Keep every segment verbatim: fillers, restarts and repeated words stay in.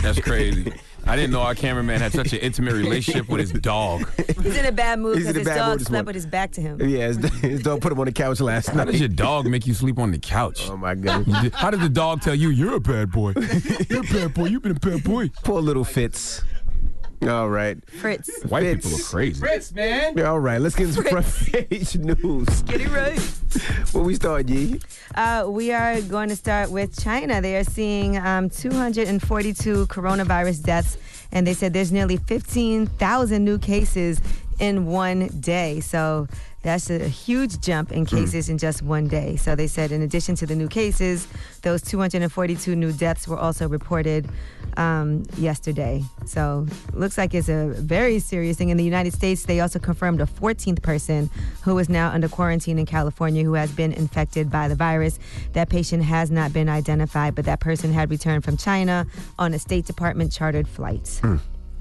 That's crazy. I didn't know our cameraman had such an intimate relationship with his dog. He's in a bad mood He's in because a his bad dog mood this slept morning. with his back to him. Yeah, his, his dog put him on the couch last How night. does your dog make you sleep on the couch? Oh, my goodness. How does the dog tell you you're a bad boy? You're a bad boy. You've been a bad boy. Poor little Fitz. All right. Fritz. White Fitz. people are crazy. Fritz, man. All right, let's get into front page news. Get it right. Where we start, Yee? Uh, we are going to start with China. They are seeing um, two hundred forty-two coronavirus deaths, and they said there's nearly fifteen thousand new cases in one day. So that's a huge jump in cases mm. in just one day. So they said in addition to the new cases, those two hundred forty-two new deaths were also reported um, yesterday. So looks like it's a very serious thing. In the United States, they also confirmed a fourteenth person who is now under quarantine in California who has been infected by the virus. That patient has not been identified, but that person had returned from China on a State Department chartered flight. Mm.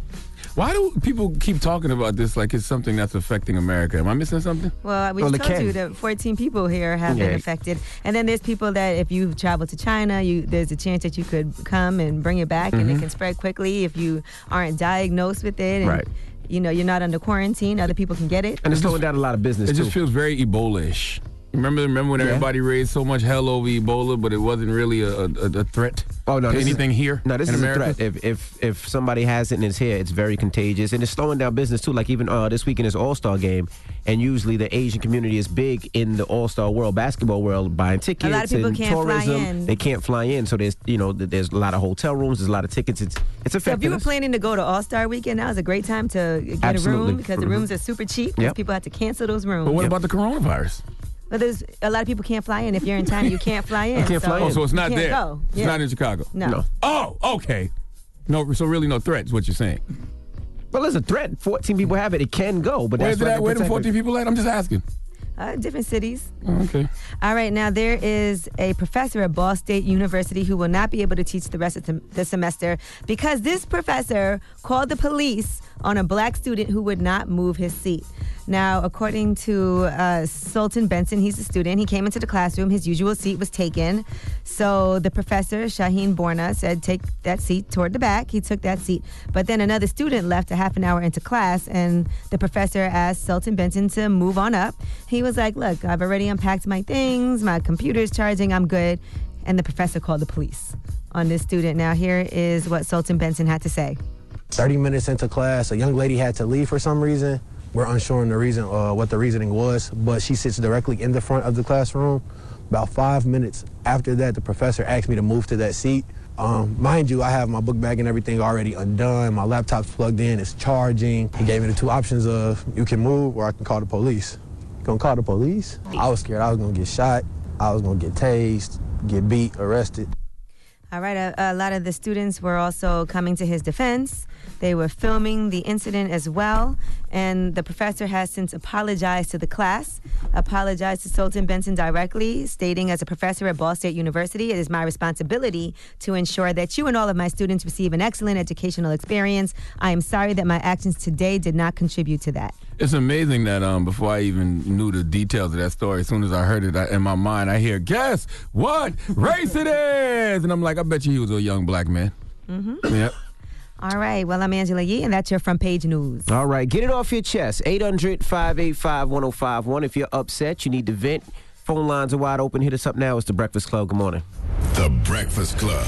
Why do people keep talking about this like it's something that's affecting America? Am I missing something? Well, we Well, just it told can. you that fourteen people here have Yeah. been affected. And then there's people that if you travel to China, you there's a chance that you could come and bring it back and it can spread quickly if you aren't diagnosed with it. And, Right. you know, you're not under quarantine. Other people can get it. And it's slowing down a lot of business, It too. just feels very Ebola-ish. Remember, remember when Yeah. everybody raised so much hell over Ebola, but it wasn't really a, a, a threat Oh, no, to this is- anything here No, this in is America? a threat. If if if somebody has it and it's here, it's very contagious, and it's slowing down business too. Like even uh, this weekend is All Star game, and usually the Asian community is big in the All Star world, basketball world, buying tickets. A lot of people and can't fly tourism. in. They can't fly in, so there's you know th- there's a lot of hotel rooms, there's a lot of tickets. It's it's So if affecting you were us. planning to go to All Star Weekend, now is a great time to get Absolutely. a room because the Mhm. rooms are super cheap because Yep. people have to cancel those rooms. But what Yep. about the coronavirus? But there's a lot of people can't fly in. If you're in China, you can't fly in. You can't fly so in. Oh, so it's you not can't there. Go. It's Yeah. not in Chicago. No. No. Oh, okay. No, so really no threat is what you're saying. Well, there's a threat. fourteen people have it. It can go, but Where's that's that? why Where they the protect fourteen people at? I'm just asking. Uh, different cities. Oh, okay. All right, now there is a professor at Ball State University who will not be able to teach the rest of the the semester because this professor called the police on a black student who would not move his seat. Now, according to uh, Sultan Benson, he's a student. He came into the classroom. His usual seat was taken. So the professor, Shaheen Borna, said, take that seat toward the back. He took that seat. But then another student left a half an hour into class, and the professor asked Sultan Benson to move on up. He was like, look, I've already unpacked my things. My computer's charging. I'm good. And the professor called the police on this student. Now, here is what Sultan Benson had to say. thirty minutes into class, a young lady had to leave for some reason. We're unsure on the reason, uh, what the reasoning was, but she sits directly in the front of the classroom. About five minutes after that, the professor asked me to move to that seat. Um, mind you, I have my book bag and everything already undone. My laptop's plugged in, it's charging. He gave me the two options of you can move or I can call the police. You gonna call the police? I was scared I was gonna get shot. I was gonna get tased, get beat, arrested. All right, a, a lot of the students were also coming to his defense. They were filming the incident as well, and the professor has since apologized to the class, apologized to Sultan Benson directly, stating, as a professor at Ball State University, it is my responsibility to ensure that you and all of my students receive an excellent educational experience. I am sorry that my actions today did not contribute to that. It's amazing that um, before I even knew the details of that story, as soon as I heard it I, in my mind, I hear, guess what race it is? And I'm like, I bet you he was a young black man. Mm-hmm. Yep. All right, well, I'm Angela Yee, and that's your front page news. All right, get it off your chest. eight hundred, five eight five, one oh five one. If you're upset, you need to vent. Phone lines are wide open. Hit us up now. It's The Breakfast Club. Good morning. The Breakfast Club.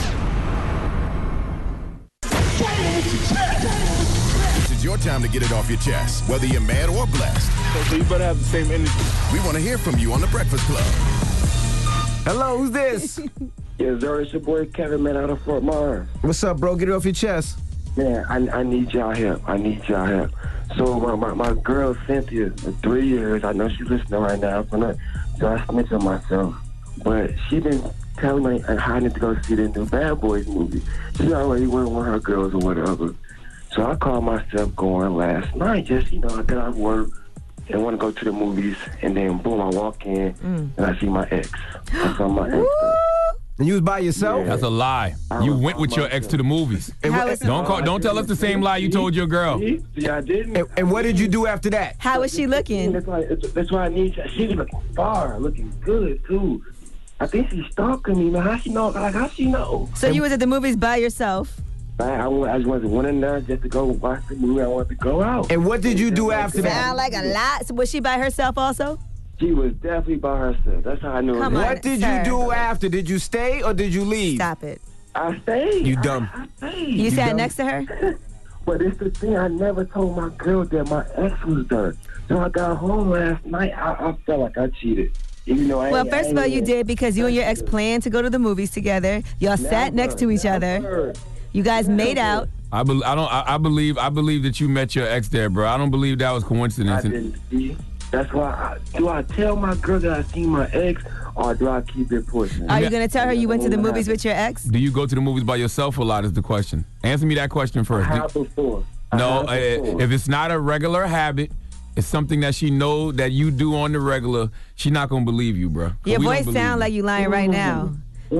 This is your time to get it off your chest, whether you're mad or blessed. So you better have the same energy. We want to hear from you on The Breakfast Club. Hello, who's this? Yeah, Zara, it's your boy Kevin, man, out of Fort Myers. What's up, bro? Get it off your chest. Man, I, I need y'all help. I need y'all help. So my, my, my girl, Cynthia, for three years, I know she's listening right now, so, not, so I snitched on myself. But she been telling me how I need to go see the new Bad Boys movie. She already went with her girls or whatever. So I called myself going last night, just, you know, I got off work and want to go to the movies, and then boom, I walk in mm. and I see my ex. I saw my ex. And you was by yourself? Yeah. That's a lie. I You was went by with your myself. ex to the movies. And, How wh- is- Don't call, don't tell us the same lie you told your girl. See, see I didn't. and, and what did you do after that? How was she looking? That's why, that's why I need you. She was looking far, looking good, too. I think she's stalking me, man. How she know? Like, how she know? So you was at the movies by yourself? I, I, I just wanted to went in there just to go watch the movie. I wanted to go out. And what did you do after that? Sound like a lot. So was she by herself also? She was definitely by herself. That's how I knew Come it. on. What did sir. you do after? Did you stay or did you leave? Stop it. I stayed. You dumb. I, I stayed. You, sat dumb. next to her? But it's the thing, I never told my girl that my ex was there. So I got home last night, I, I felt like I cheated. Even though I Well, ain't- first I of all, ain't you even- did because you and your ex planned to go to the movies together. Y'all sat Never, next to each other. never. You guys made Never. out. I, be, I don't. I, I believe. I believe that you met your ex there, bro. I don't believe that was I coincidence. didn't see. That's why, I, do I tell my girl that I seen my ex, or do I keep it pushing? Are you going to tell her you went to the Never movies happened. with your ex? Do you go to the movies by yourself a lot? Is the question. Answer me that question first. I Do- have before. I no, have uh, before. if it's not a regular habit, it's something that she know that you do on the regular. She not gonna believe you, bro. Your We don't voice believe sound you. like you lying right now.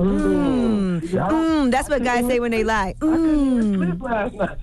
Mm. Mm, that's what guys say when they lie. Mm, Sleep last night.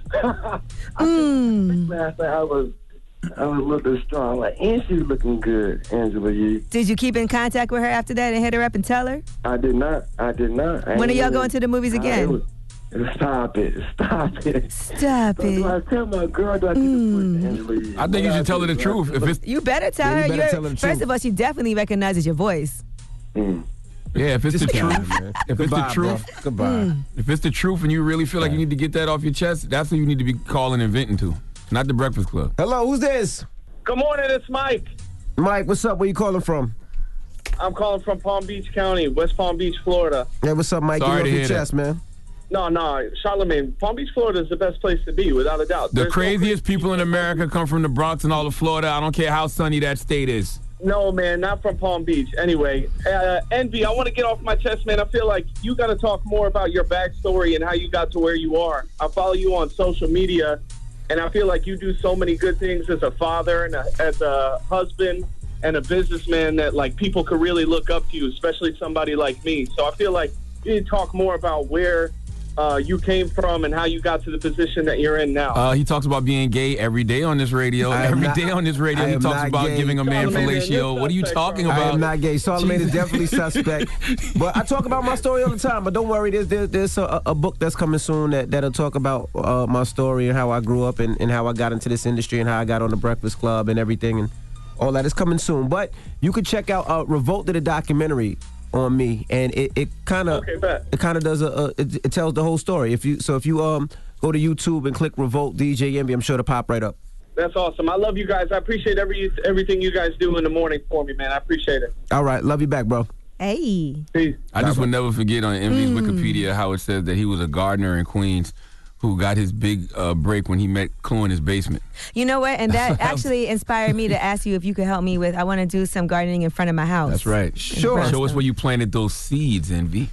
I mm. last night I was, I was looking strong. Like, and she was looking good, Angela Yee. Did you keep in contact with her after that and hit her up and tell her? I did not. I did not. I When are ain't y'all even- going to the movies I- again? it was- Stop it. Stop it. Stop So do I it. tell my girl, do I keep Mm. it pushing, Angela Yee? I think you should tell her the What I truth. do? If it's You better tell Yeah, you her. better You're- tell her the first truth. of all, she definitely recognizes your voice. Mm. yeah, if it's the This guy, truth, man. if it's the Goodbye, truth, bro. Goodbye. if it's the truth, and you really feel like you need to get that off your chest, that's who you need to be calling and venting to, not the Breakfast Club. Hello, who's this? Good morning, it's Mike. Mike, what's up? Where you calling from? I'm calling from Palm Beach County, West Palm Beach, Florida. Hey, what's up, Mike? Sorry Get to off your hear that. chest, man. No, no, Charlemagne, Palm Beach, Florida is the best place to be, without a doubt. The There's no craziest crazy people in America come from the Bronx and all of Florida. I don't care how sunny that state is. No, man, not from Palm Beach. Anyway, uh, Envy, I want to get off my chest, man. I feel like you got to talk more about your backstory and how you got to where you are. I follow you on social media, and I feel like you do so many good things as a father and a, as a husband and a businessman that, like, people could really look up to you, especially somebody like me. So I feel like you need to talk more about where uh, you came from and how you got to the position that you're in now. Uh, he talks about being gay every day on this radio. I am Every not- day on this radio, I he am talks not about gay. giving a man Charlamagne, man, fellatio. you're What are you suspect, talking bro. I about? am not gay. Charlamagne is Jesus. definitely suspect. But I talk about my story all the time. But don't worry, there's there's, there's a, a book that's coming soon that, that'll talk about uh, my story and how I grew up and, and how I got into this industry and how I got on the Breakfast Club and everything and all that is coming soon. But you can check out uh, Revolt did a documentary on me, and it, it kind of Okay, bet. it kind of does a, a it, it tells the whole story. If you so if you um go to YouTube and click Revolt D J Envy, I'm sure to pop right up. That's awesome. I love you guys. I appreciate every everything you guys do in the morning for me, man. I appreciate it. All right, love you back, bro. Hey. Peace. I just would never forget on Envy's Wikipedia how it says that he was a gardener in Queens who got his big uh, break when he met Clue in his basement. You know what? And that actually inspired me to ask you if you could help me with, I want to do some gardening in front of my house. That's right. Sure. Show us where you planted those seeds, Envy.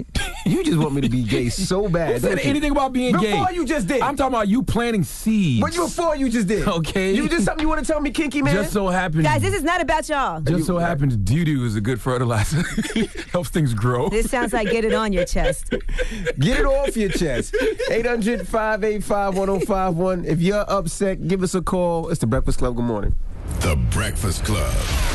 You just want me to be gay so bad. Who said don't you? anything about being gay? Before you just did. I'm talking about you planting seeds. But you before you just did. Okay. You just something you want to tell me, kinky man? Just so happens. Guys, this is not about y'all. just so happens doo-doo is a good fertilizer. Helps things grow. This sounds like get it on your chest. Get it off your chest. eight hundred, five eight five, one oh five one. If you're upset, give us a call. It's the Breakfast Club. Good morning. The Breakfast Club.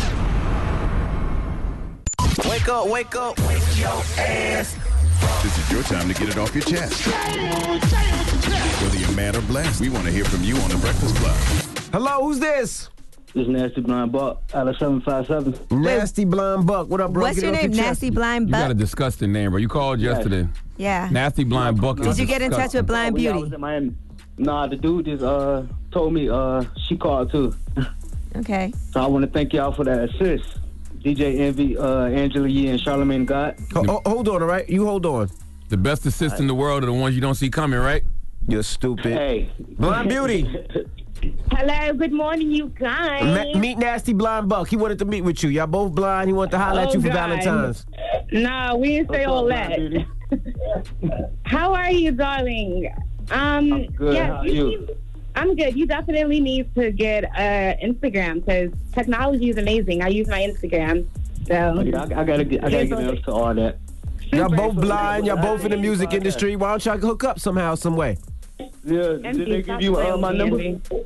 Wake up, wake up. Wake your ass. This is your time to get it off your chest. Whether you're mad or blessed, we want to hear from you on The Breakfast Club. Hello, who's this? This is Nasty Blind Buck out of seven five seven. Nasty Blind Buck. What up, bro? What's Get your it off name? chest. Nasty Blind You got a Buck? disgusting name, bro. You called yesterday. Yeah. Nasty Blind Buck. Did you get in touch with Blind When I Beauty? was in Miami. Nah, the dude just uh told me uh she called too. Okay. So I want to thank y'all for that assist. D J Envy, uh, Angela Yee, and Charlamagne God. Ho- ho- hold on, all right? You hold on. The best assists in the world are the ones you don't see coming, right? You're stupid. Hey. Blind Beauty. Hello, good morning, you guys. Ma- meet Nasty Blind Buck. He wanted to meet with you. Y'all both blind. He wanted to holler at Oh, you for God. Valentine's. Nah, we didn't say What's all up, Blind that. How are you, darling? Um, I'm good. yeah, How are you? need- I'm good. You definitely need to get uh, Instagram because technology is amazing. I use my Instagram. So Yeah, I, I gotta get I gotta get into all that. Y'all both blind. Y'all both in the music industry. Why don't y'all hook up somehow, some way? Yeah, did they give you uh, my number?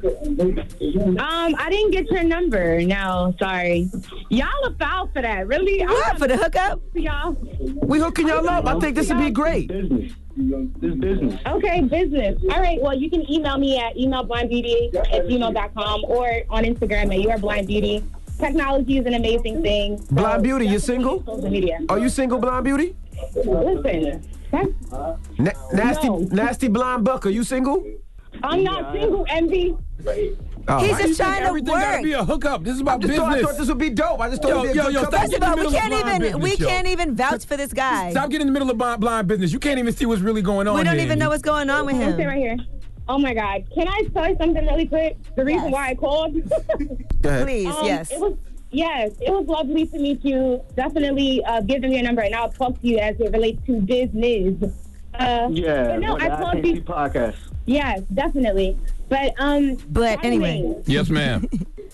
Um, I didn't get your number. No, sorry. Y'all are foul for that. Really? What, for the hookup? Y'all. We hooking y'all up. I think this would be great. Business. This business. Okay, business. All right, well, you can email me at email blind beauty at gmail dot com or on Instagram at your blind beauty. Technology is an amazing thing. So Blind Beauty, you single? Social media. Are you single, Blind Beauty? Listen, that's, Na- nasty, No. nasty Blind Buck, are you single? I'm not single, Envy. Oh, He's I- just trying to Everything gotta work. be a hookup. This is I about just business. thought, I thought this would be dope. I just thought Yo, it'd be a yo, good yo, couple. stop First of all, we middle of can't blind even business, we yo. can't even vouch for this guy. Stop getting in the middle of blind, blind business. You can't even see what's really going on. We don't here. even know what's going on with I'm sitting him. right here. Oh my God! Can I tell you something really quick? The reason Yes. why I called. Go ahead. Please, Um, yes. It was yes, it was lovely to meet you. Definitely uh, give them your number, and I'll talk to you as it relates to business. Uh, Yeah, but no, on I the called I T C you. podcast. Yes, definitely. But um, But by the anyway. way, Yes, ma'am.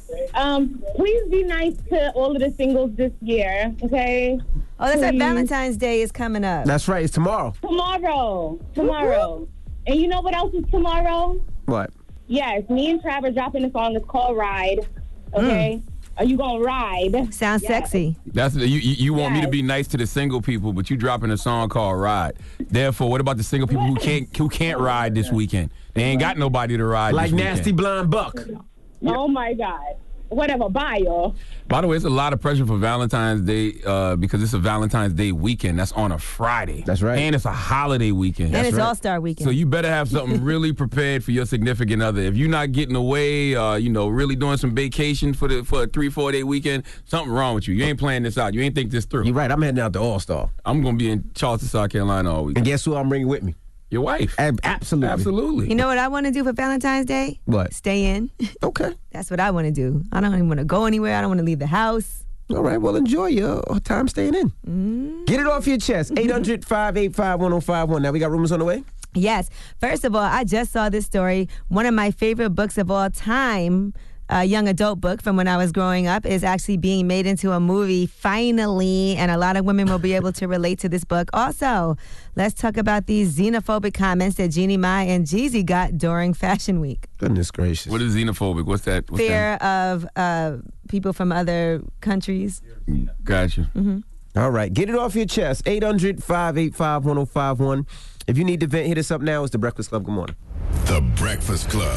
um, please be nice to all of the singles this year, okay? Oh, that's right. Please. Valentine's Day is coming up. That's right, it's tomorrow. Tomorrow, tomorrow, and you know what else is tomorrow? What? Yes, me and Trav are dropping a song. It's called Ride. Okay, are you gonna ride? Sounds Yes. sexy. That's you. You, you want me to Yes. be nice to the single people, but you dropping a song called "Ride." Therefore, what about the single people who can't who can't ride this weekend? They ain't got nobody to ride. Like this Nasty weekend. Blind Buck. Oh my God. Whatever. Bye, y'all. By the way, it's a lot of pressure for Valentine's Day uh, because it's a Valentine's Day weekend. That's on a Friday. That's right. And it's a holiday weekend. And it's right. All-Star Weekend. So you better have something really prepared for your significant other. If you're not getting away, uh, you know, really doing some vacation for the for a three, four day weekend, something wrong with you. You ain't planning this out. You ain't think this through. You're right, I'm heading out to All-Star. I'm gonna be in Charleston, South Carolina all week. And guess who I'm bringing with me? Your wife. Ab- absolutely. Absolutely. You know what I want to do for Valentine's Day? What? Stay in. Okay. That's what I want to do. I don't even want to go anywhere. I don't want to leave the house. All right, well, enjoy your time staying in. Mm. Get it off your chest. eight hundred, five eight five, one oh five one. Now we got rumors on the way? Yes. First of all, I just saw this story. One of my favorite books of all time, a young adult book from when I was growing up, is actually being made into a movie finally, and a lot of women will be able to relate to this book. Also, let's talk about these xenophobic comments that Jeannie Mai and Jeezy got during Fashion Week. Goodness gracious. What is xenophobic? What's that? What's Fear of uh, people from other countries. that? Gotcha. Mm-hmm. All right, get it off your chest. eight hundred, five eight five, one oh five one. If you need to vent, hit us up now. It's The Breakfast Club. Good morning. The Breakfast Club.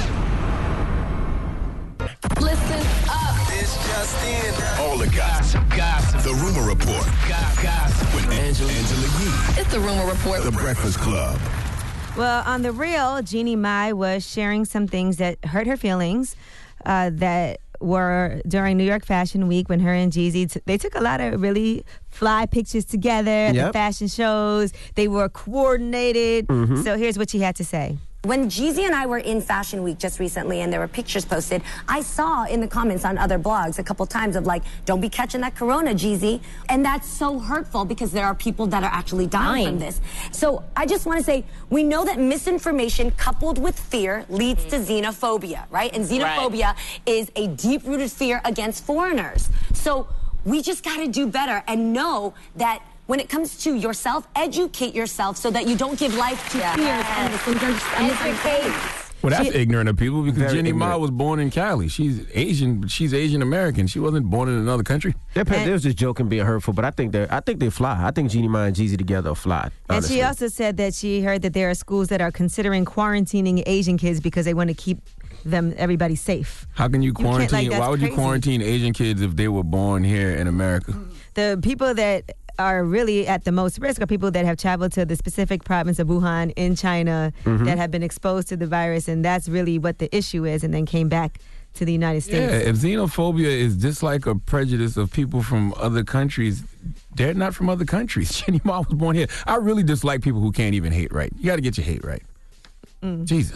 Listen up. It's just in. All the gossip. Gossip. The Rumor Report. Gossip. With Angela, Angela Yee. It's the Rumor Report. The Breakfast Club. Well, on The Real, Jeannie Mai was sharing some things that hurt her feelings uh, that were during New York Fashion Week when her and Jeezy, t- they took a lot of really fly pictures together at Yep. the fashion shows. They were coordinated. Mhm. So here's what she had to say. When Jeezy and I were in Fashion Week just recently and there were pictures posted, I saw in the comments on other blogs a couple times of like, don't be catching that corona, Jeezy. And that's so hurtful because there are people that are actually dying from this. So I just want to say, we know that misinformation coupled with fear leads to xenophobia, right? And xenophobia is a deep-rooted fear against foreigners. So we just got to do better and know that when it comes to yourself, educate yourself so that you don't give life to fears and misinformation. Well, that's She- ignorant of people because Very Jeannie Mai ignorant. was born in Cali. She's Asian, but she's Asian American. She wasn't born in another country. They're, they was just joking, being hurtful, but I think they I think they fly. I think Jeannie Mai and Jeezy together are fly. And honestly. she also said that she heard that there are schools that are considering quarantining Asian kids because they want to keep them, everybody safe. How can you can't, quarantine? like, that's why would you crazy. quarantine Asian kids if they were born here in America? The people that are really at the most risk are people that have traveled to the specific province of Wuhan in China Mhm. that have been exposed to the virus, and that's really what the issue is, and then came back to the United Yeah, States. if xenophobia is just like a prejudice of people from other countries, they're not from other countries. Jeannie Mai was born here. I really dislike people who can't even hate right. You got to get your hate right. Mm. Jesus.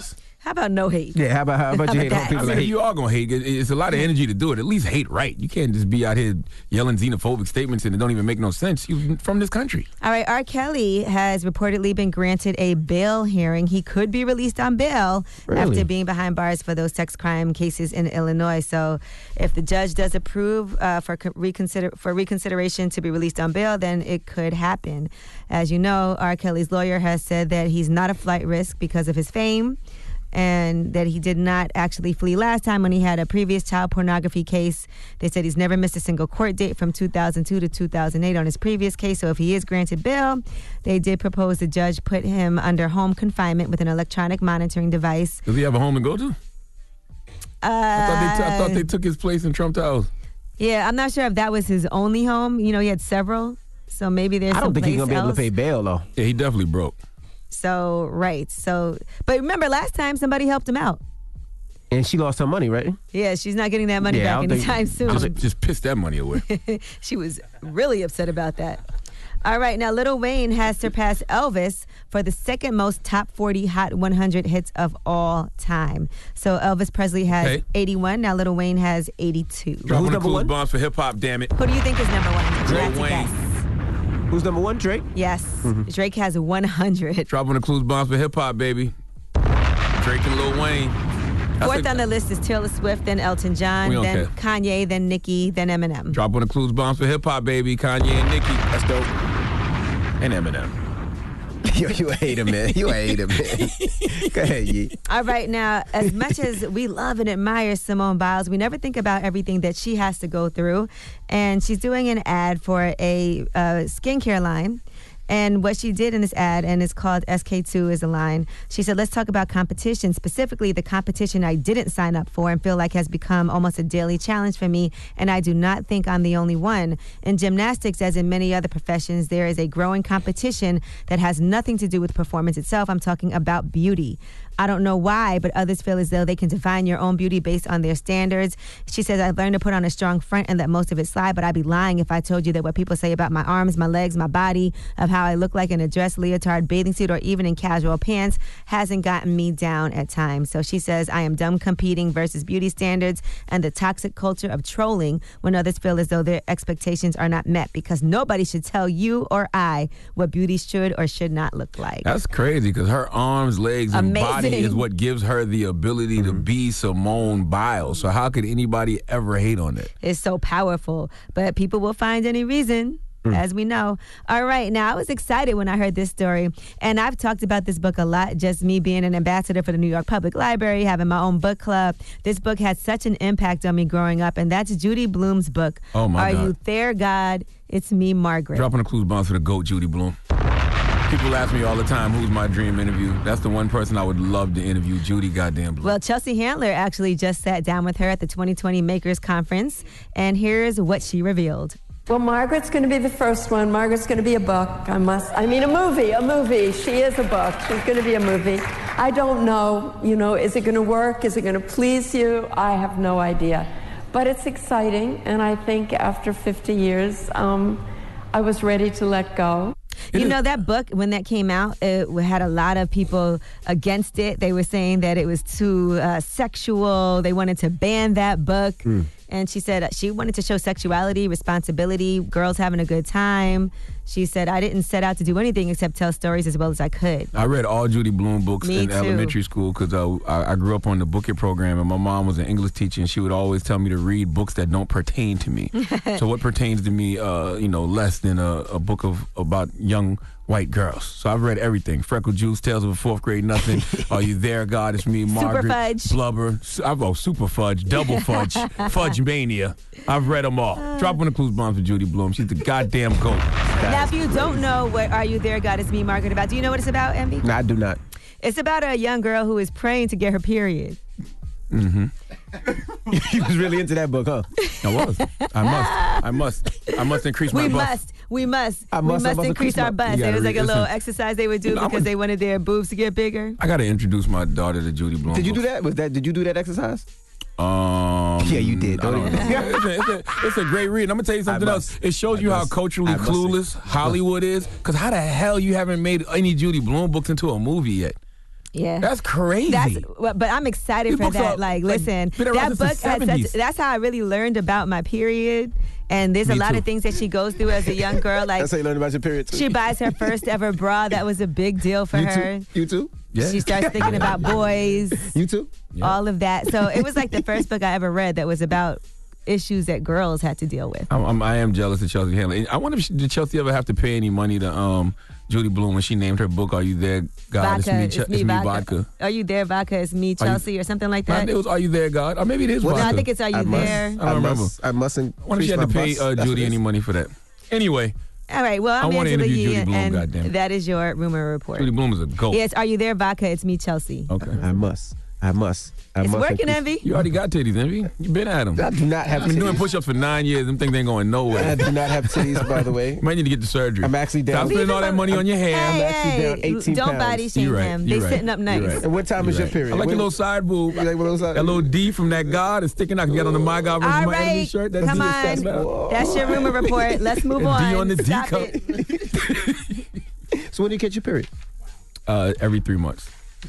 How about no hate? Yeah, how about how about you hate on people I mean, that if hate? you are gonna hate, it- it's a lot of energy to do it. At least hate right. You can't just be out here yelling xenophobic statements and it don't even make no sense. You're from this country. All right, R. Kelly has reportedly been granted a bail hearing. He could be released on bail Really? after being behind bars for those sex crime cases in Illinois. So, if the judge does approve uh, for co- reconsider for reconsideration to be released on bail, then it could happen. As you know, R. Kelly's lawyer has said that he's not a flight risk because of his fame, and that he did not actually flee last time when he had a previous child pornography case. They said he's never missed a single court date from two thousand two to two thousand eight on his previous case. So if he is granted bail, they did propose the judge put him under home confinement with an electronic monitoring device. Does he have a home to go to? Uh, I thought they, t- I thought they took his place in Trump Towers. Yeah, I'm not sure if that was his only home. You know, he had several. So maybe there's I don't think he's someplace gonna be able to else. pay bail though. Yeah, he definitely broke. So, right. So, but remember last time somebody helped him out. And she lost her money, right? Yeah, she's not getting that money Yeah, I back don't think- anytime soon. Just, just piss that money away. She was really upset about that. All right, now Lil Wayne has surpassed Elvis for the second most top forty Hot one hundred hits of all time. So Elvis Presley has Hey. eighty-one, now Lil Wayne has eighty-two. Drop one of clues bombs for hip hop, damn it. Who do you think is number one? You Drake have to Wayne. guess. Who's number one? Drake? Yes, Mhm. Drake has one hundred. Drop one of clues bombs for hip hop, baby. Drake and Lil Wayne. I Fourth say- on the list is Taylor Swift, then Elton John, We don't then care. Kanye, then Nicki, then Eminem. Drop one of clues bombs for hip hop, baby. Kanye and Nicki. That's dope. And Eminem. you, you hate him, man. You hate him, man. Go ahead, Yee. All right, now, as much as we love and admire Simone Biles, we never think about everything that she has to go through. And she's doing an ad for a uh, skincare line. And what she did in this ad, and it's called S K two is a line, she said, let's talk about competition, specifically the competition I didn't sign up for and feel like has become almost a daily challenge for me, and I do not think I'm the only one. In gymnastics, as in many other professions, there is a growing competition that has nothing to do with performance itself. I'm talking about beauty. I don't know why, but others feel as though they can define your own beauty based on their standards. She says, I've learned to put on a strong front and let most of it slide, but I'd be lying if I told you that what people say about my arms, my legs, my body, of how I look like in a dress, leotard, bathing suit, or even in casual pants hasn't gotten me down at times. So she says, I am done competing versus beauty standards and the toxic culture of trolling when others feel as though their expectations are not met, because nobody should tell you or I what beauty should or should not look like. That's crazy because her arms, legs, and Amazing. body is what gives her the ability to be Simone Biles. So how could anybody ever hate on that? Is so powerful, but people will find any reason, Mm. as we know. All right, now I was excited when I heard this story, and I've talked about this book a lot, just me being an ambassador for the New York Public Library, having my own book club. This book had such an impact on me growing up, and that's Judy Blume's book. Oh, my Are God. You There, God? It's Me, Margaret. Dropping the clues bombs for the GOAT, Judy Blume. People ask me all the time, who's my dream interview? That's the one person I would love to interview, Judy goddamn Blume. Well, Chelsea Handler actually just sat down with her at the twenty twenty Makers Conference, and here's what she revealed. Well, Margaret's going to be the first one. Margaret's going to be a book. I must, I mean, a movie, a movie. She is a book. She's going to be a movie. I don't know, you know, is it going to work? Is it going to please you? I have no idea. But it's exciting, and I think after fifty years, um, I was ready to let go. You know, that book, when that came out, it had a lot of people against it. They were saying that it was too uh, sexual. They wanted to ban that book. Mm. And she said she wanted to show sexuality, responsibility, girls having a good time. She said, I didn't set out to do anything except tell stories as well as I could. I read all Judy Blume books Me in too. elementary school because uh, I, I grew up on the Book It program, and my mom was an English teacher, and she would always tell me to read books that don't pertain to me. So what pertains to me, uh, you know, less than a, a book of about young white girls. So I've read everything. Freckle Juice, Tales of a Fourth Grade Nothing, Are You There, God? It's Me, Margaret, Fudge. Blubber, Su- I've oh, Super Fudge, Double Fudge, Fudge Mania. I've read them all. Drop one of the clues bombs for Judy Blume. She's the goddamn GOAT. Now, if you don't know what Are You There, God? It's Me, Margaret about, do you know what it's about, Envy? No, I do not. It's about a young girl who is praying to get her period. Mm-hmm. You was really into that book, huh? I was. I must. I must. I must increase my We buff. must, we must, I we must- I must must increase increase our my- bust. You It gotta was like read- a little listen. exercise they would do You know, I'm because a- they wanted their boobs to get bigger. I got to introduce my daughter to Judy Blume. Did you do books. that? Was that? Did you do that exercise? Um, Yeah, you did. I Don't don't even- know. it's, a, it's, a, it's a great read. I'm gonna tell you something I must. else. It shows I you how must. culturally I must. clueless Hollywood is. Because how the hell you haven't made any Judy Blume books into a movie yet? Yeah. That's crazy. That's, well, but I'm excited These for books that. are, Like, like, listen, been around that since the book has seventies. such, that's how I really learned about my period. And there's Me a lot too. of things that she goes through as a young girl. Like, That's how you learned about your period, too. she buys her first ever bra. That was a big deal for You her. too? You too? Yeah. She starts thinking about boys. You too? All of that. So it was like the first book I ever read that was about issues that girls had to deal with. I'm, I'm, I am jealous of Chelsea Handler. I wonder if she, did Chelsea ever have to pay any money to um, Judy Blume when she named her book, Are You There, God? Vodka, It's me, Ch- it's me, vodka. Are you there, vodka? It's me, Are you- Chelsea, or something like I that. think it was Are You There, God? Or maybe it is No, vodka. I think it's Are You I must- There? I don't I remember. must, I mustn't. I wonder if she had to pay uh, Judy any money for that. Anyway, All right. Well, I'm I wanna Angela interview Yee, Judy Blume, and goddammit. that is your rumor report. Judy Blume is a goat. Yes. Are you there, vodka? It's me, Chelsea. Okay. I must. I must. I It's must working, increase- Envy. You already got titties, Envy. You been at them. I do not have I've been doing titties. push-ups for nine years. Them things ain't going nowhere. I do not have titties, by the way. You might need to get the surgery. I'm actually down. Stop spending all that money on your hair. Hey, I'm actually hey, down eighteen don't pounds. body shame You're right. him. You're They right. sitting up You're nice. right. And what time You're is your right. period? I like When- your little side boob. You like what else I- That little D from that God is sticking out. You got on the My God versus All My Enemy right. shirt. That's Come D on. that's- That's your rumor report. Let's move D on. on the D Stop cup. it. So when do you catch your period? Uh, every three months.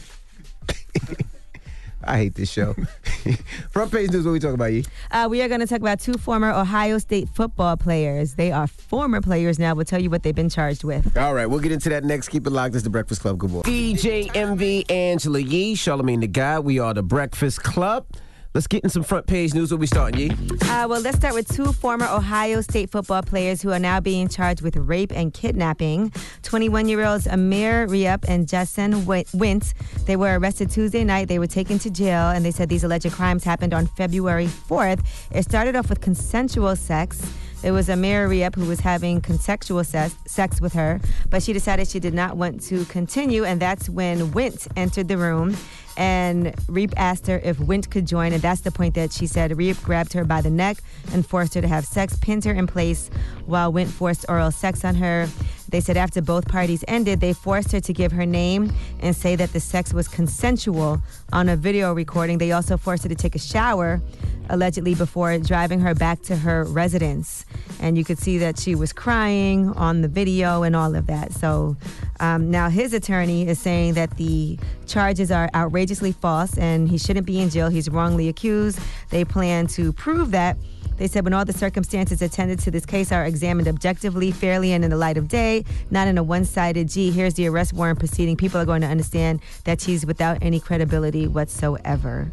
I hate this show. Front page news, what we talking about, Yee? Uh, we are going to talk about two former Ohio State football players. They are former players now. We'll tell you what they've been charged with. All right, we'll get into that next. Keep it locked. This is The Breakfast Club. Good morning. D J M V, Angela Yee, Charlamagne the Guy. We are The Breakfast Club. Let's get in some front page news. What we starting, Yee? Uh, well, let's start with two former Ohio State football players who are now being charged with rape and kidnapping. twenty-one-year-olds Amir Riep and Jason Wint. They were arrested Tuesday night. They were taken to jail, and they said these alleged crimes happened on February fourth. It started off with consensual sex. It was Amir Riep who was having consensual sex, sex with her, but she decided she did not want to continue, and that's when Wint entered the room. And Riep asked her if Wint could join, and that's the point that she said Riep grabbed her by the neck and forced her to have sex, pinned her in place while Wint forced oral sex on her. They said after both parties ended, they forced her to give her name and say that the sex was consensual on a video recording. They also forced her to take a shower, allegedly, before driving her back to her residence. And you could see that she was crying on the video and all of that. So um, now his attorney is saying that the charges are outrageously false and he shouldn't be in jail. He's wrongly accused. They plan to prove that. They said when all the circumstances attended to this case are examined objectively, fairly, and in the light of day, not in a one-sided, gee, here's the arrest warrant proceeding, people are going to understand that she's without any credibility whatsoever.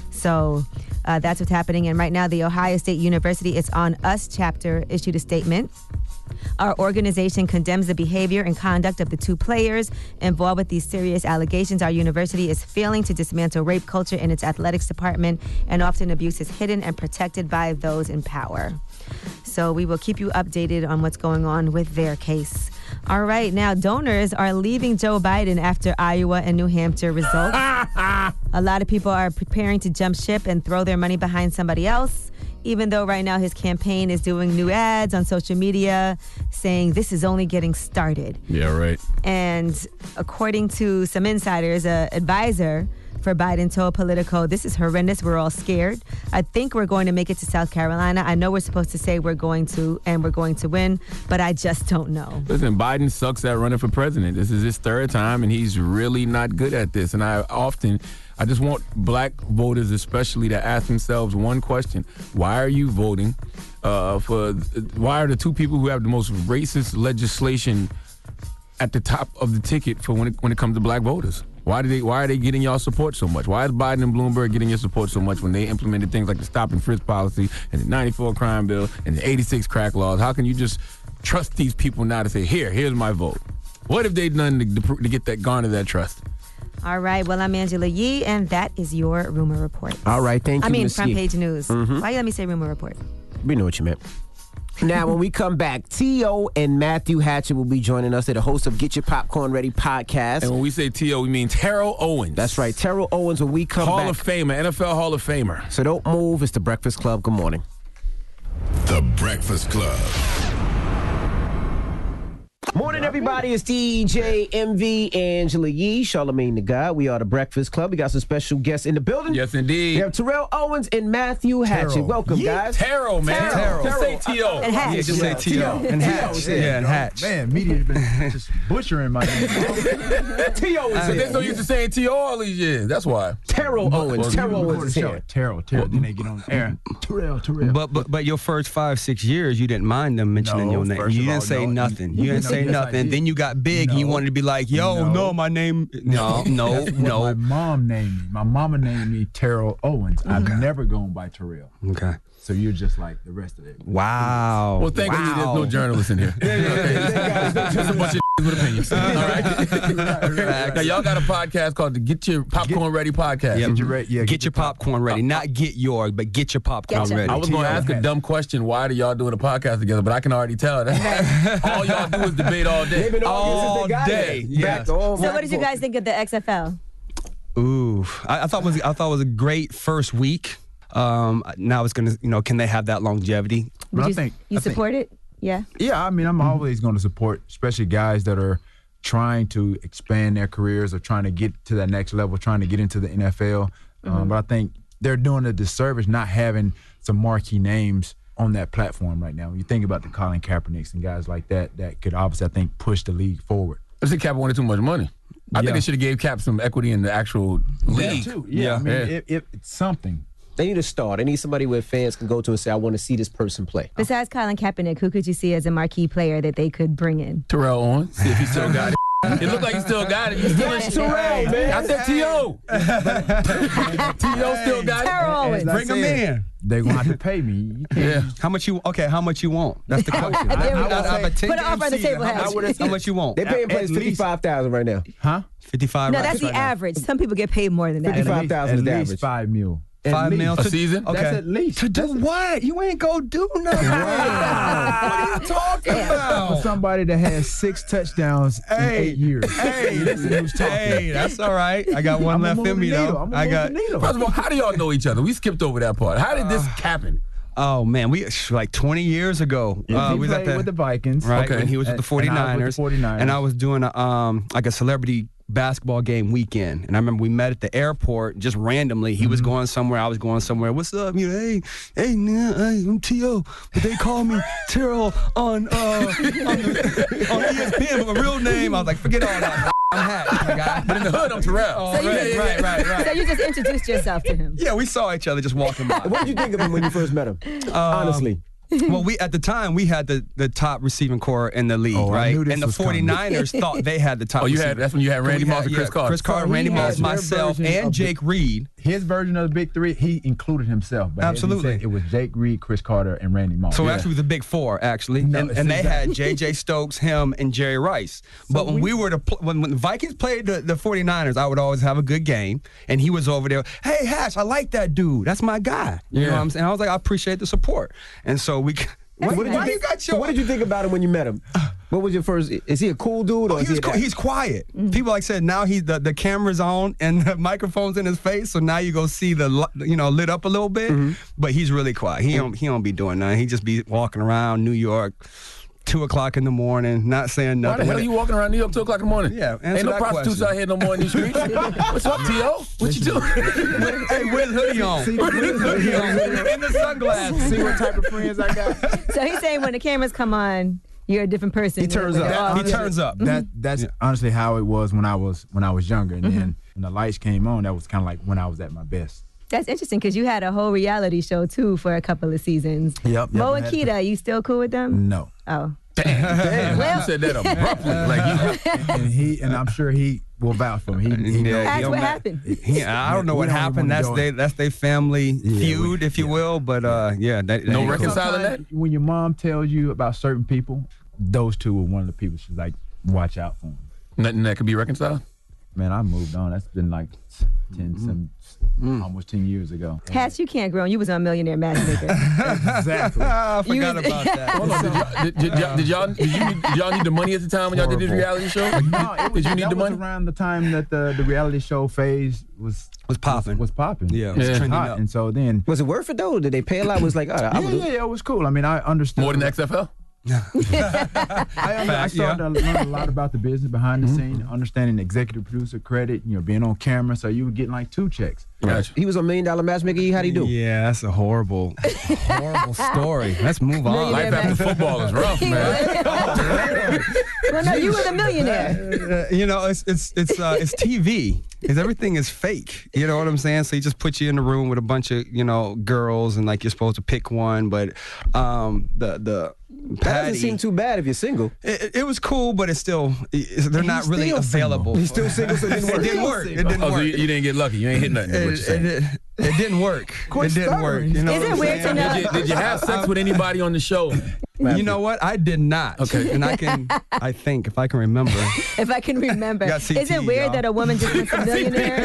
So uh, that's what's happening. And right now, the Ohio State University It's On Us chapter issued a statement. Our organization condemns the behavior and conduct of the two players involved with these serious allegations. Our university is failing to dismantle rape culture in its athletics department, and often abuse is hidden and protected by those in power. So we will keep you updated on what's going on with their case. All right, now donors are leaving Joe Biden after Iowa and New Hampshire results. A lot of people are preparing to jump ship and throw their money behind somebody else, even though right now his campaign is doing new ads on social media saying this is only getting started. Yeah, right. And according to some insiders, an advisor for Biden told Politico, this is horrendous. We're all scared. I think we're going to make it to South Carolina. I know we're supposed to say we're going to and we're going to win, but I just don't know. Listen, Biden sucks at running for president. This is his third time, and he's really not good at this. And I often, I just want black voters especially to ask themselves one question. Why are you voting uh, for, why are the two people who have the most racist legislation at the top of the ticket for when it, when it comes to black voters? Why do they? Why are they getting y'all support so much? Why is Biden and Bloomberg getting your support so much when they implemented things like the stop and frisk policy and the ninety-four crime bill and the eighty-six crack laws? How can you just trust these people now to say, here, here's my vote? What have they done to, to, to get that garner that trust? All right. Well, I'm Angela Yee, and that is your rumor report. All right, thank you, I mean, Miss front Yee. page news. Mhm. Why you let me say rumor report? We know what you meant. Now, when we come back, T O and Matthew Hatchett will be joining us. They're the host of Get Your Popcorn Ready podcast. And when we say T O, we mean Terrell Owens. That's right, Terrell Owens. When we come Hall back, of Famer, N F L Hall of Famer. So don't move. It's the Breakfast Club. Good morning. The Breakfast Club. Morning, everybody. It's D J M V, Angela Yee, Charlamagne the God. We are the Breakfast Club. We got some special guests in the building. Yes, indeed. We have Terrell Owens and Matthew Hatchett. Terrell. Welcome, Yeah. guys. Terrell, man. Terrell. Just say T O. And Hatch. Yeah, just say T O. And Hatch. Yeah, and Hatch. Man, media's been just butchering my name. T O is But here. they're so used to saying T O all these years. That's why. Terrell Owens. Well, Terrell Record Owens the is show. here. Terrell, Terrell. Then they get on the air. Terrell, Terrell. But but but your first five six years, you didn't mind them mentioning No, your name. first You of didn't all, say no. nothing. You You didn't know, say yes, I nothing. did. Then you got big. and you No. wanted to be like, yo, No. no, my name. No, no, That's what no. my mom named me. My mama named me Terrell Owens. I've never gone by Terrell. Okay. So you're just like the rest of it. Wow. Well, thankfully, wow. there's no journalists in here. Just a bunch of with opinions. All right. Now, y'all got a podcast called the Get Your Popcorn Ready podcast. Yep. Get your, re- yeah, Get your popcorn ready. Not get yours, but get your popcorn Get your- ready. I was going to ask a dumb question. Why do y'all doing a podcast together? But I can already tell that all y'all do is debate all day. They've been All all day. Yes. all So what did you guys think of the X F L? Ooh, I, I thought it was I thought it was a great first week. Um, now it's gonna, you know, can they have that longevity? Would But I you, think- you I think- support it? Yeah. Yeah, I mean, I'm always going to support, especially guys that are trying to expand their careers or trying to get to that next level, trying to get into the N F L. Mm-hmm. Um, but I think they're doing a disservice not having some marquee names on that platform right now. When you think about the Colin Kaepernicks and guys like that, that could obviously, I think, push the league forward. I think Cap wanted too much money. I Yeah. think they should have gave Cap some equity in the actual league. Too. Yeah, I mean, Yeah. It, it, it's something. They need a star. They need somebody where fans can go to and say, I want to see this person play. Besides Colin Kaepernick, who could you see as a marquee player that they could bring in? Terrell Owens, see if he still got it. It looked like he still got it. He still Yes, Terrell, man. I said T O T O still got Terrell it. Owens. As I Bring them said, in. They're going to have to pay me. You can't- Yeah. How much you? Okay, how much you want? That's the question. There we Out- go. out of a ten Put an game offer on the season, table, How Hatch. much, how much you want? They're paying At- players at least- fifty-five thousand right now. Huh? Fifty-five. No, right? that's the average. Some people get paid more than that. fifty-five thousand is At the least average. five mil. At Five least. mil A season? Okay. That's at least. To do what? You ain't go do nothing. What are you talking For about? somebody that has six touchdowns in Hey, eight years. Hey, Listen who's talking. hey, that's all right. I got one I'm left gonna in move me the needle. though. I'm I gonna got. move the needle. First of all, how do y'all know each other? We skipped over that part. How did this happen? Oh man, we like twenty years ago. Yeah, uh, he we was at played the with the Vikings. right Okay. when he was with the And- and I forty-niners, was with the forty-niners. and I was doing a, um like a celebrity basketball game weekend, and I remember we met at the airport just randomly. He Mm-hmm. was going somewhere, I was going somewhere. What's up? You know, hey, hey, man, hey, I'm T O, but they call me Terrell on uh on, the, on E S P N, but my real name, I was like, forget all that. I'm Hatch, my guy. But in the hood, I'm Terrell. Oh, So you right, just- right, right, right. So you just introduced yourself to him. Yeah, we saw each other just walking by. What did you think of him when you first met him? Honestly. Well, we at the time we had the, the top receiving core in the league, Oh, I right? knew this And the was coming. forty-niners thought they had the top. Oh, you had receiving- that's when you had Randy We Moss and Chris yeah, Carter. Chris Carter, So he Randy had Moss, their myself, version and of Jake the- Reed. His version of the big three, he included himself. But Absolutely. he said it was Jake Reed, Chris Carter, and Randy Moss. So Yeah. actually, the big four, actually, No, and, it's and they had exactly- J J Stokes, him, and Jerry Rice. But when we, were to pl- when, when the Vikings played the, the forty-niners, I would always have a good game, and he was over there. Hey, Hatch, I like that dude. That's my guy. You know Yeah. what I'm saying? I was like, I appreciate the support, and so we. What, what did you Why think, you got so your- what did you think about him when you met him? What was your first? Is he a cool dude or Oh, is he he was a cool. guy? He's quiet. People like said now he the, the camera's on and the microphone's in his face, so now you go see the li- you know lit up a little bit. But he's really quiet. He don't he don't be doing nothing. He just be walking around New York, two o'clock in the morning, not saying Why nothing. the hell are you walking around New York two o'clock in the morning? Yeah, Ain't answer no that prostitutes question. out here no more in these streets. What's up, T O? What you doing? Hey, with hoodie on, with hoodie on, and the sunglasses. See what type of friends I got? So he's saying when the cameras come on, you're a different person. He turns When up. they're off. He turns up. That that's honestly how it was when I was when I was younger, and then when the lights came on, that was kind of like when I was at my best. That's interesting because you had a whole reality show too for a couple of seasons. Yep. Mo yep, and Keita, you still cool with them? No. Oh. Damn, damn. Well- You said that abruptly. Like you, and he and I'm sure he will vouch for me. He, he knows. Ask he what don't- happened. He, I don't know We what don't happened. wanna That's go they in. that's their family Yeah, feud, we- if you yeah. will. But uh, yeah, that, that No ain't cool. reconciling that? Sometimes when your mom tells you about certain people, those two were one of the people she's like, watch out for them. nothing that could be reconciled. Man, I moved on. That's been like ten, some, almost ten years ago. Hatch, you can't grow. You was on Millionaire Matchmaker. Exactly. I You forgot was- about that. Hold on, did y'all, did, did, y'all, did, y'all, did, you need, did y'all need the money at the time when y'all did this Horrible. reality show? Like, No, it was, did you need that the was money? around the time that the, the reality show phase was Was popping. Was, was popping. Yeah, it was It was trending hot. up. And so then, Was it worth it though? Did they pay a lot? Was like, oh, I yeah, would do yeah, yeah, it was cool. I mean, I understood. More than the X F L? I, under, I started to learn a lot about the business behind the scene, understanding executive producer credit, you know, being on camera. So you were getting like two checks. Gotcha. He was a million dollar matchmaker. How'd he do? Yeah, that's a horrible, horrible story. Let's move on. Life after football is rough, man. Well, no, you were the millionaire. Uh, you know, it's it's it's uh, it's T V. Because everything is fake. You know what I'm saying? So he just put you in the room with a bunch of, you know, girls and like you're supposed to pick one. But um, the the That Patty, doesn't seem too bad if you're single. It, it was cool, but it's still it's, they're He's not really still available. single. He's still single, so it didn't work. It didn't work. It didn't Oh, work. so you, you didn't get lucky. You ain't hit nothing. is what you're It, saying. it, it, it didn't work. Quit It didn't work. stuttering. You know Is what it I'm weird to saying? know? Did you, did you have sex with anybody on the show? You know what? I did not. Okay. And I can, I think, if I can remember. If I can remember. Got C T, Is it weird y'all. that a woman just went to millionaire?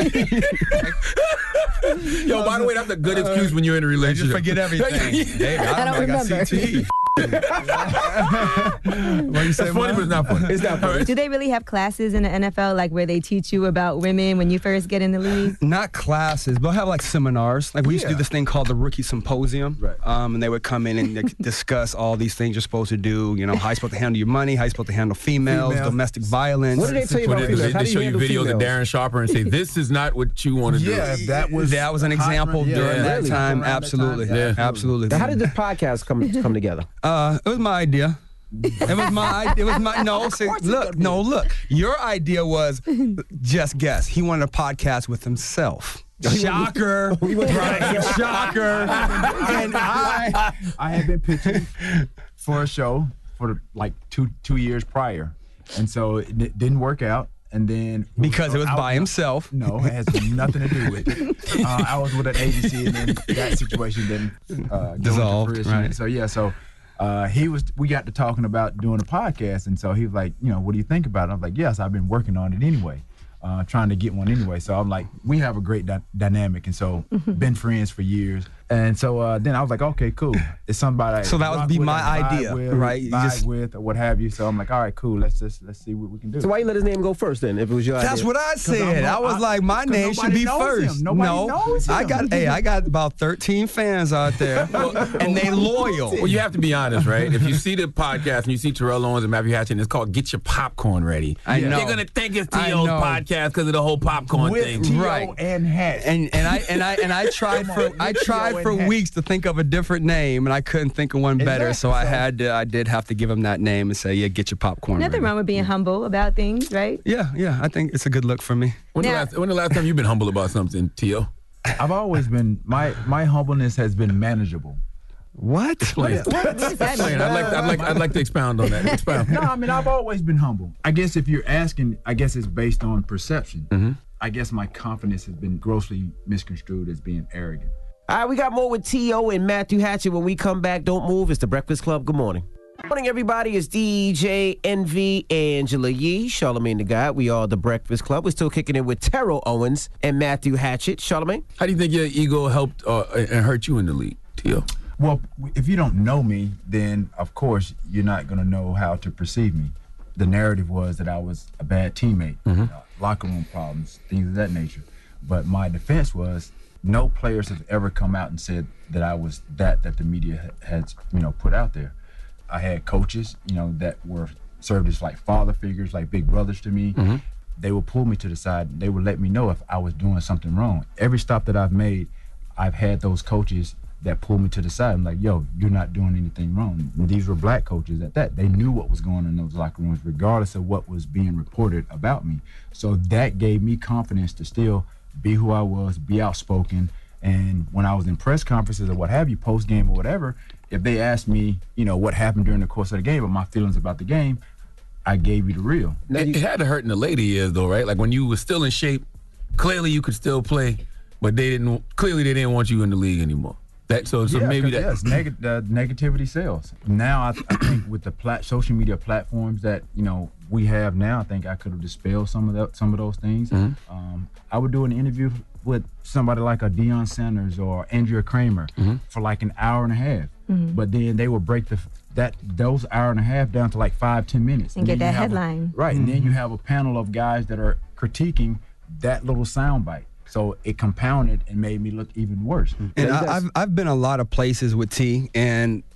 Yo, by the way, that's a good excuse when you're in a I just relationship. forget everything. Hey, I, I don't know, I got remember. C T. What you say, It's funny, Mom? but it's not funny. It's not funny. Do they really have classes in the N F L, like where they teach you about women when you first get in the league? Not classes, but have like seminars. Like we used to do Yeah. this thing called the Rookie Symposium. Right. Um, and they would come in and like, discuss all these things you're supposed to do. You know, how you're supposed to handle your money, how you're supposed to handle females, Females. domestic violence. What did they tell you What about did- females? they, How they do show you you handle videos females? of Darren Sharper and say, this is not what you want to do. Yeah, that was that was an hot example run- yeah, during that really? time. Around that Absolutely. time, yeah. Absolutely. Now, how did this podcast come come together? Uh, it was my idea. It was my. It was my. No, see, look, no, look. Your idea was just guess. He wanted a podcast with himself. Shocker, right? Shocker. And I, I had been pitching for a show for like two two years prior, and so it d- didn't work out. And then because it was I by himself. No, it has nothing to do with it. Uh, I was with an agency, and then that situation didn't uh, go into Dissolved, fruition. right. So yeah, so uh, he was. We got to talking about doing a podcast, and so he was like, you know, what do you think about it? I was like, yes, I've been working on it anyway, uh, trying to get one anyway. So I'm like, we have a great dy- dynamic, and so been friends for years. And so uh, then I was like, okay, cool. It's somebody. So that would rock be with, my I vibe idea, with, right? You Vibe just- with or what have you. So I'm like, all right, cool. Let's just let's see what we can do. So why you let his name go first then? If it was your That's idea? what I said. I'm- I was I- like, my 'cause name should nobody be knows first. him. Nobody no, knows I him. got. Hey, I got about thirteen fans out there, and they loyal. Well, you have to be honest, right? If you see the podcast and you see Terrell Owens and Matthew Hatchett, it's called Get Your Popcorn Ready. I know. They're gonna think it's I T O's know. podcast because of the whole popcorn with thing. T O Right. and Hatch. And and I and I and I tried Come for on, I with tried Theo for and Hatch. weeks to think of a different name, and I couldn't think of one better. Exactly. So I So- had to, I did have to give him that name and say, yeah, get your popcorn. Nothing ready. wrong with being humble about things, right? Yeah, yeah. I think it's a good look for me. When, the Now- last, when the last time you've been humble about something, T O? I've always been my my humbleness has been manageable. What? Explain. What does that Explain. mean? I'd like, I'd like, I'd like to expound on that. Expound. No, I mean I've always been humble. I guess if you're asking, I guess it's based on perception. Mm-hmm. I guess my confidence has been grossly misconstrued as being arrogant. All right, we got more with T O and Matthew Hatchett. When we come back, don't move. It's the Breakfast Club. Good morning. Good morning, everybody. It's D J Envy, Angela Yee, Charlamagne the God. We are the Breakfast Club. We're still kicking it with Terrell Owens and Matthew Hatchett. Charlamagne? How do you think your ego helped uh, and hurt you in the league, T O? Well, if you don't know me, then of course you're not going to know how to perceive me. The narrative was that I was a bad teammate, Mm-hmm. uh, locker room problems, things of that nature. But my defense was no players have ever come out and said that I was that that the media ha- had you know put out there. I had coaches, you know, that were served as like father figures, like big brothers to me. Mm-hmm. They would pull me to the side. They would let me know if I was doing something wrong. Every stop that I've made, I've had those coaches that pulled me to the side. I'm like, yo, you're not doing anything wrong. And these were black coaches at that. They knew what was going on in those locker rooms, regardless of what was being reported about me. So that gave me confidence to still be who I was, be outspoken. And when I was in press conferences or what have you, post game or whatever, if they asked me, you know, what happened during the course of the game or my feelings about the game, I gave you the real. It, it had to hurt in the later years, though, right? Like when you were still in shape, clearly you could still play, but they didn't. Clearly, they didn't want you in the league anymore. That so so yeah, maybe 'cause, that. yes, neg- uh, negativity sells. Now I, I think with the plat- social media platforms that you know we have now, I think I could have dispelled some of that, some of those things. Mm-hmm. Um, I would do an interview with somebody like a Deion Sanders or Andrea Kramer Mm-hmm. for like an hour and a half, but then they would break the that those hour and a half down to like five ten minutes And get then you that have a- headline. right, and then you have a panel of guys that are critiquing that little soundbite. So it compounded and made me look even worse. And I, I've I've been a lot of places with T, and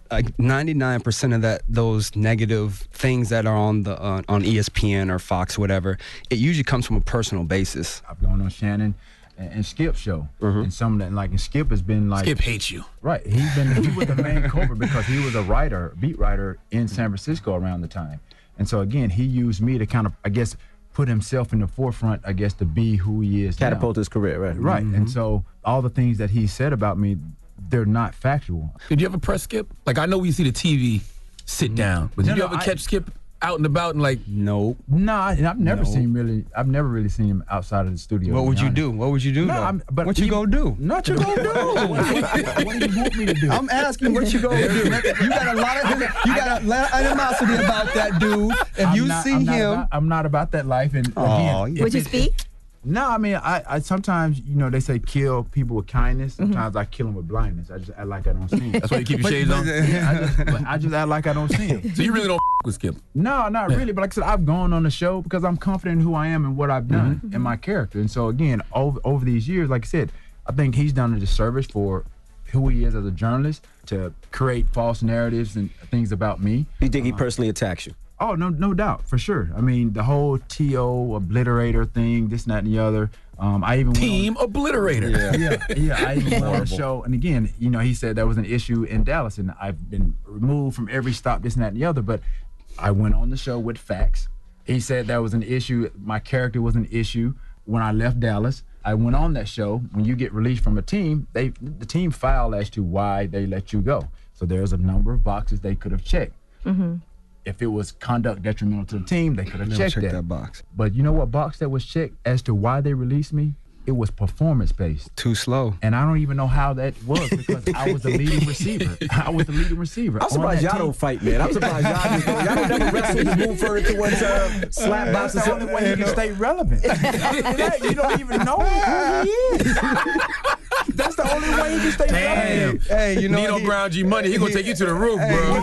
like ninety-nine percent of that, those negative things that are on the uh, on E S P N or Fox, whatever, it usually comes from a personal basis. I've gone on Shannon and, and Skip's show, mm-hmm. and some of that, like, and Skip has been like, Skip hates you, right? He's been he was the main culprit because he was a writer, beat writer in San Francisco around the time, and so again, he used me to kind of, I guess, put himself in the forefront, I guess, to be who he is. Catapult now. his career, right? Right, Mm-hmm. and so all the things that he said about me, they're not factual. Did you ever press Skip? Like, I know we see the T V sit down, but did No, you no, ever I- catch Skip out and about and like? Nope. Nah, and I've never No. seen really. I've never really seen him outside of the studio. What to would be you honest. do? What would you do? No, though? I'm- but what you he- gonna do? Not you gonna do. what, what do you want me to do? I'm asking what you gonna do. You got a lot of you got a lot of animosity about that dude. If I'm you not- see I'm not him, about- I'm not about that life. And Aw, again, you- Would you if it- speak? No, I mean, I, I sometimes, you know, they say kill people with kindness. Sometimes I kill them with blindness. I just act like I don't see them. That's why you keep your But- shades but- on. Yeah, I just, but I just act like I don't see them. So you really don't f- with Skip? No, not really. But like I said, I've gone on the show because I'm confident in who I am and what I've done and my character. And so again, over over these years, like I said, I think he's done a disservice for who he is as a journalist to create false narratives and things about me. You think he personally attacks you? Oh, no, no doubt, for sure. I mean, the whole T O obliterator thing, this, and that, and the other. Um, I even Team went obliterator. on, yeah, yeah. I even went on the show, and again, you know, he said that was an issue in Dallas, and I've been removed from every stop, this, and that, and the other. But I went on the show with facts. He said that was an issue. My character was an issue when I left Dallas. I went on that show. When you get released from a team, they the team filed as to why they let you go. So there's a number of boxes they could have checked. Mm-hmm. If it was conduct detrimental to the team, they could have They'll checked check that. that box. But you know what box that was checked as to why they released me? It was performance based. Too slow. And I don't even know how that was because I was the leading receiver. I was the leading receiver. I'm on surprised that y'all team. don't fight, man. I'm surprised y'all just don't. Y'all don't never wrestle, just move further to one time, slap That's boxes. the only way you can stay relevant. Other than that, you don't even know who he is. That's the only way you can stay Damn. relevant. Hey, you know Nino he- Brown G Money, he gonna take you to the roof, bro.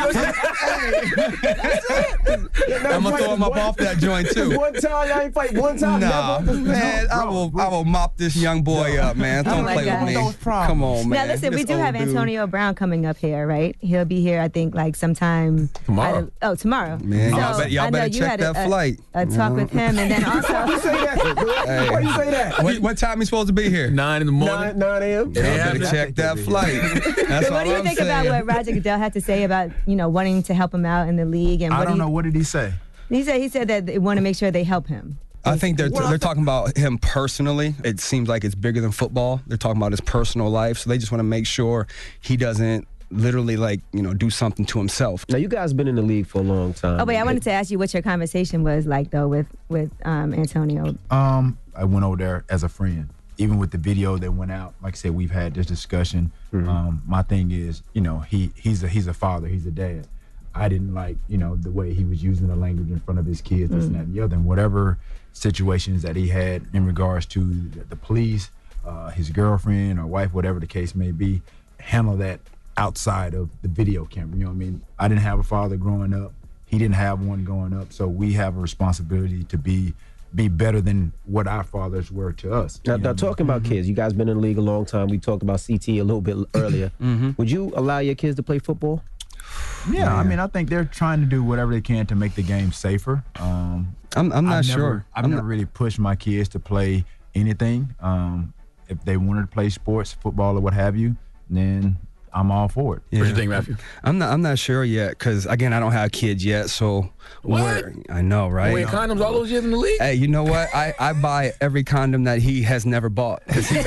I'm gonna throw him up off that joint too. One time y'all ain't fight. One time Nah, never. man, I will, I will mop this young boy up, man. Don't Oh my play God. with me. Those problems. Come on, man. Now listen, we This do old have dude. Antonio Brown coming up here, right? He'll be here, I think, like sometime Tomorrow. I- oh, tomorrow. Man, So, y'all better, y'all I know better you check had that a, a- flight. A, talk with him, and then also. Why you say that? Hey. Why you say that? What, what time he supposed to be here? Nine in the morning. Nine, nine a.m. Y'all Yeah, better man. check that flight. That's So all what do you I'm think saying. about what Roger Goodell had to say about, you know, wanting to help him out in the league? And I what don't do you, know. What did he say? He said he said that they want to make sure they help him. I think they're they're talking about him personally. It seems like it's bigger than football. They're talking about his personal life, so they just want to make sure he doesn't literally like you know do something to himself. Now you guys been in the league for a long time. Oh wait, I wanted to ask you what your conversation was like though with with um, Antonio. Um, I went over there as a friend. Even with the video that went out, like I said, we've had this discussion. Mm-hmm. Um, my thing is, you know, he he's a he's a father, he's a dad. I didn't like, you know, the way he was using the language in front of his kids, this and that and the other, and whatever situations that he had in regards to the, the police, uh, his girlfriend or wife, whatever the case may be, handle that outside of the video camera. You know what I mean? I didn't have a father growing up. He didn't have one growing up. So we have a responsibility to be be better than what our fathers were to us. Now, you know now what I mean? talking about kids, you guys been in the league a long time. We talked about C T a little bit earlier. Would you allow your kids to play football? Yeah, I mean, I think they're trying to do whatever they can to make the game safer. Um, I'm I'm not I've never, sure. I've I'm never not- really pushed my kids to play anything. Um, if they wanted to play sports, football or what have you, then I'm all for it. What you think, Matthew? I'm not. I'm not sure yet because again, I don't have kids yet. So What? we're- I know, right? Wearing condoms all those years in the league? Hey, you know what? I, I buy every condom that he has never bought because he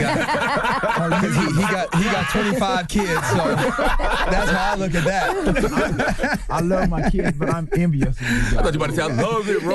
got cause he, he got he got twenty-five kids. So that's how I look at that. I love my kids, but I'm envious of you guys. I thought you were about to say, I love it,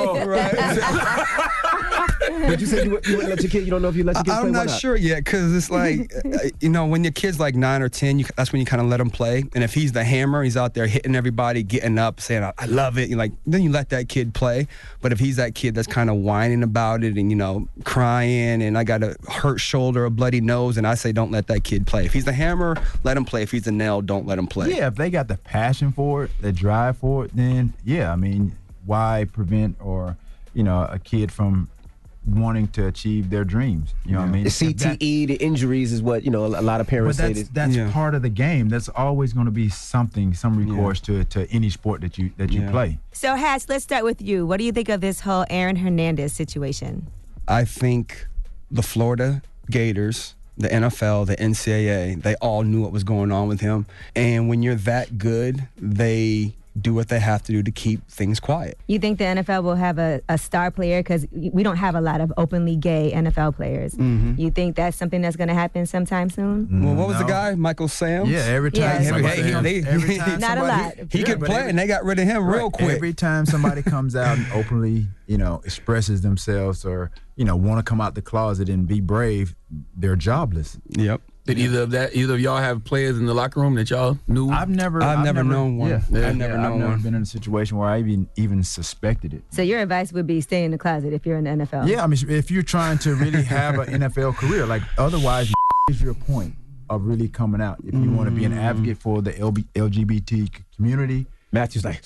bro. But you said you, wou- you wouldn't let your kid. You don't know if you let your kids play. I'm Why not sure yet because it's like, uh, you know, when your kid's like nine or ten, you, that's when you kind of let him play. And if he's the hammer, he's out there hitting everybody, getting up, saying, I, I love it. You're like, then you let that kid play. But if he's that kid that's kind of whining about it and, you know, crying and I got a hurt shoulder, a bloody nose, and I say, don't let that kid play. If he's the hammer, let him play. If he's the nail, don't let him play. Yeah, if they got the passion for it, the drive for it, then yeah, I mean, why prevent or, you know, a kid from wanting to achieve their dreams. You know what I mean? The C T E, the injuries is what, you know, a, a lot of parents But say. that's, that- that's Yeah. part of the game. That's always going to be something, some recourse to, to any sport that you that you Yeah. play. So, Hatch, let's start with you. What do you think of this whole Aaron Hernandez situation? I think the Florida Gators, the N F L, the N C double A, they all knew what was going on with him. And when you're that good, they do what they have to do to keep things quiet. You think the N F L will have a, a star player? Because we don't have a lot of openly gay N F L players. Mhm. You think that's something that's going to happen sometime soon? Well, what was the guy? Michael Sams? Yeah, every time. Yeah. somebody- Hey, he- they- every time Not a somebody- lot. He Yeah, could but play, every- and they got rid of him real Right. quick. Every time somebody comes out and openly, you know, expresses themselves or, you know, want to come out the closet and be brave, they're jobless. Yep. Did either of that, either of y'all have players in the locker room that y'all knew? I've never, I've never known one. Yeah, I've yeah, never yeah, known I've never one. been in a situation where I even even suspected it. So your advice would be stay in the closet if you're in the N F L. Yeah, I mean, if you're trying to really have an N F L career, like otherwise, is your point of really coming out? If you want to be an advocate for the L G B T community, Matthew's like,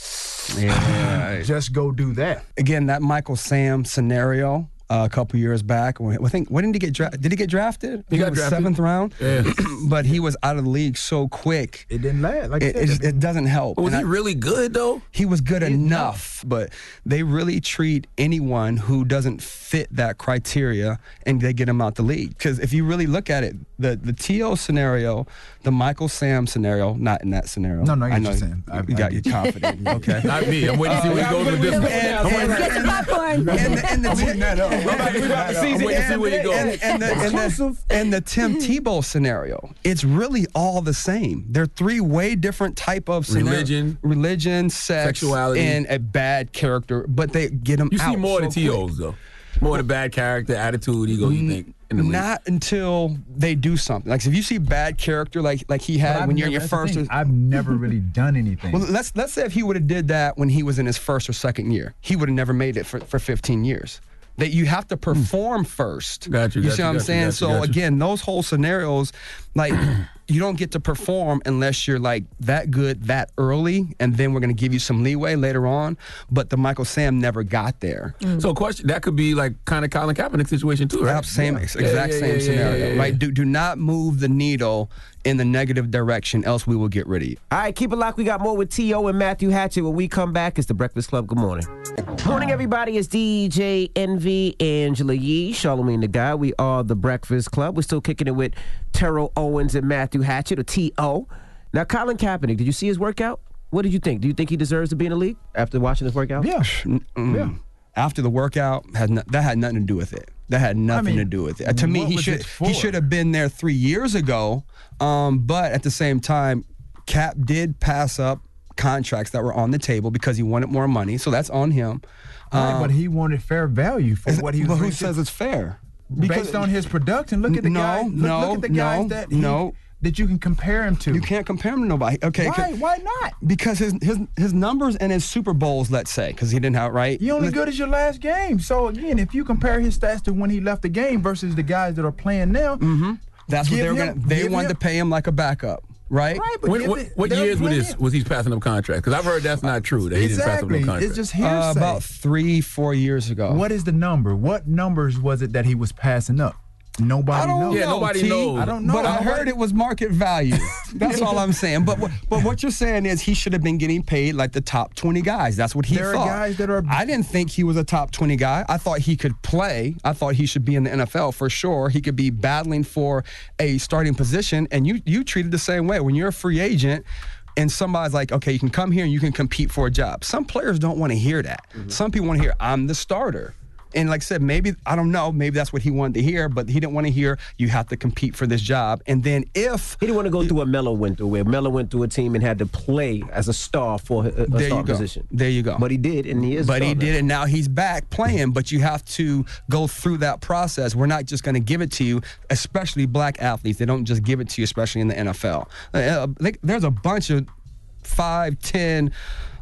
Yeah. just go do that. Again, that Michael Sam scenario uh, a couple years back. When, I think when did he get drafted? Did he get drafted? He got was drafted. seventh round. Yeah. But he was out of the league so quick. It didn't last. Like It, I it, said, just- it doesn't help. Was And he I- really good, though? He was good enough, but they really treat anyone who doesn't fit that criteria and they get him out the league. Because if you really look at it, the the T O scenario, the Michael Sam scenario, not in that scenario. No, no, I get I what know you're saying. I- you I got you get you. confident. Okay. Not me. I'm waiting to see where he goes with this one. And- I'm waiting- and- Get your popcorn. and the, and the, I'm eating that up. and- I'm about to- we about to and- see- I'm waiting to see where you go. and- and the- and the- and the Tim Tebow scenario, it's really all the same. They're three way different type of scenario- Religion. religion, sex, Sexuality. and a bad character. But they get them You out. see more so of the T Os, quick. though. More of the bad character, attitude, ego, you think, in the league. Not until they do something. Like if you see bad character, like like he But had I've when you're in your never- that's first. the Or, thing, I've never really done anything. well, let's let's say if he would have did that when he was in his first or second year, he would have never made it for, for fifteen years. That you have to perform first. Got you, You got see you, what I'm got you, saying? got you, So got you. again, those whole scenarios, like you don't get to perform unless you're like that good that early, and then we're gonna give you some leeway later on. But the Michael Sam never got there. So, question that could be like kind of Colin Kaepernick situation too, right? Yep, same Yeah. exact Yeah, yeah, same yeah, scenario, yeah, yeah, right? yeah. Do do not move the needle in the negative direction, else we will get rid of you. all right, keep it locked. We got more with T O and Matthew Hatchett. When we come back, it's the Breakfast Club. Good morning. Morning, everybody. It's D J Envy, Angela Yee, Charlamagne the Guy. We are the Breakfast Club. We're still kicking it with Terrell Owens and Matthew Hatchett, or T O. Now, Colin Kaepernick, did you see his workout? What did you think? Do you think he deserves to be in the league after watching his workout? yeah. Mm. Yeah. After the workout, had no, that had nothing to do with it. That had nothing mean, to do with it. Uh, to me, what he was should it for? he should have been there three years ago. Um, but at the same time, Cap did pass up contracts that were on the table because he wanted more money. So that's on him. Right, Um, but he wanted fair value for what he was but who bringing to- says it's fair? based on his production. Look at the No, guys. Look, no, look at the guys no, that he, no. that you can compare him to. You can't compare him to nobody. Okay, Why? Why not? because his his his numbers and his Super Bowls, let's say, because he didn't have right. You only good as your last game. So again, if you compare his stats to when he left the game versus the guys that are playing now, Mm-hmm. That's what give they were him- gonna. They give wanted him- to pay him like a backup, right? right? But When, give what it- what they're years was playing- this? Was he passing up contract? Because I've heard that's not true. That he didn't pass up no Exactly. contract. It's just hearsay. Uh, about three, four years ago. What is the number? What numbers was it that he was passing up? Nobody I don't knows. know. Yeah, nobody T. knows. I don't know. But I Nobody- heard it was market value. That's all I'm saying. But what- but what you're saying is he should have been getting paid like the top twenty guys. That's what he There are thought. guys that are- I didn't think he was a top twenty guy. I thought he could play. I thought he should be in the N F L for sure. He could be battling for a starting position. And you you treated the same way. When you're a free agent and somebody's like, okay, you can come here and you can compete for a job. Some players don't want to hear that. Mm-hmm. Some people want to hear, I'm the starter. And like I said, maybe, I don't know, maybe that's what he wanted to hear, but he didn't want to hear you have to compete for this job. And then if... He didn't want to go through what Melo went through, where Melo went through a team and had to play as a star for a, a There star you go. position. There you go. But he did, and he is. But a he star now. did, and now he's back playing. But you have to go through that process. We're not just going to give it to you, especially black athletes. They don't just give it to you, especially in the N F L. Uh, like, there's a bunch of five, ten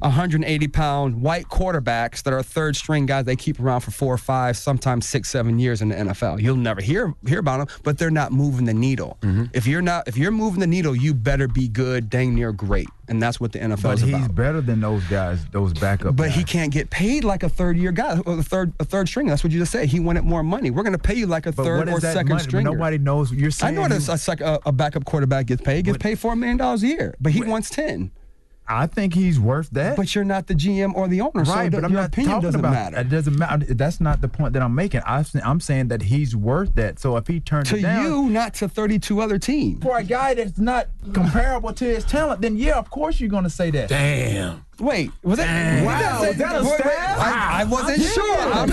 one hundred eighty pound white quarterbacks that are third string guys they keep around for four or five, sometimes six, seven years in the N F L. You'll never hear hear about them, but they're not moving the needle. Mm-hmm. If you're not, if you're moving the needle, you better be good, dang near great, and that's what the N F L But is he's about. better than those guys, those backup But guys. he can't get paid like a third year guy, or a third a third string. That's what you just said. He wanted more money. We're going to pay you like a But third what is or that second money? stringer. Nobody knows. You're I saying know what you- a, a, sec- a, a backup quarterback gets paid. He gets paid four million dollars a year, but he wants ten. I think he's worth that. But you're not the G M or the owner, so Right, th- but I'm your not opinion talking doesn't about matter. It doesn't matter. That's not the point that I'm making. I'm saying, I'm saying that he's worth that. So if he turns To it down, you, not to thirty-two other teams. for a guy that's not comparable to his talent, then yeah, of course you're going to say that. Damn. Wait, was that? Damn. was Wow, that, was that a wait, wait, stab? I, I wasn't Yeah. sure. I'm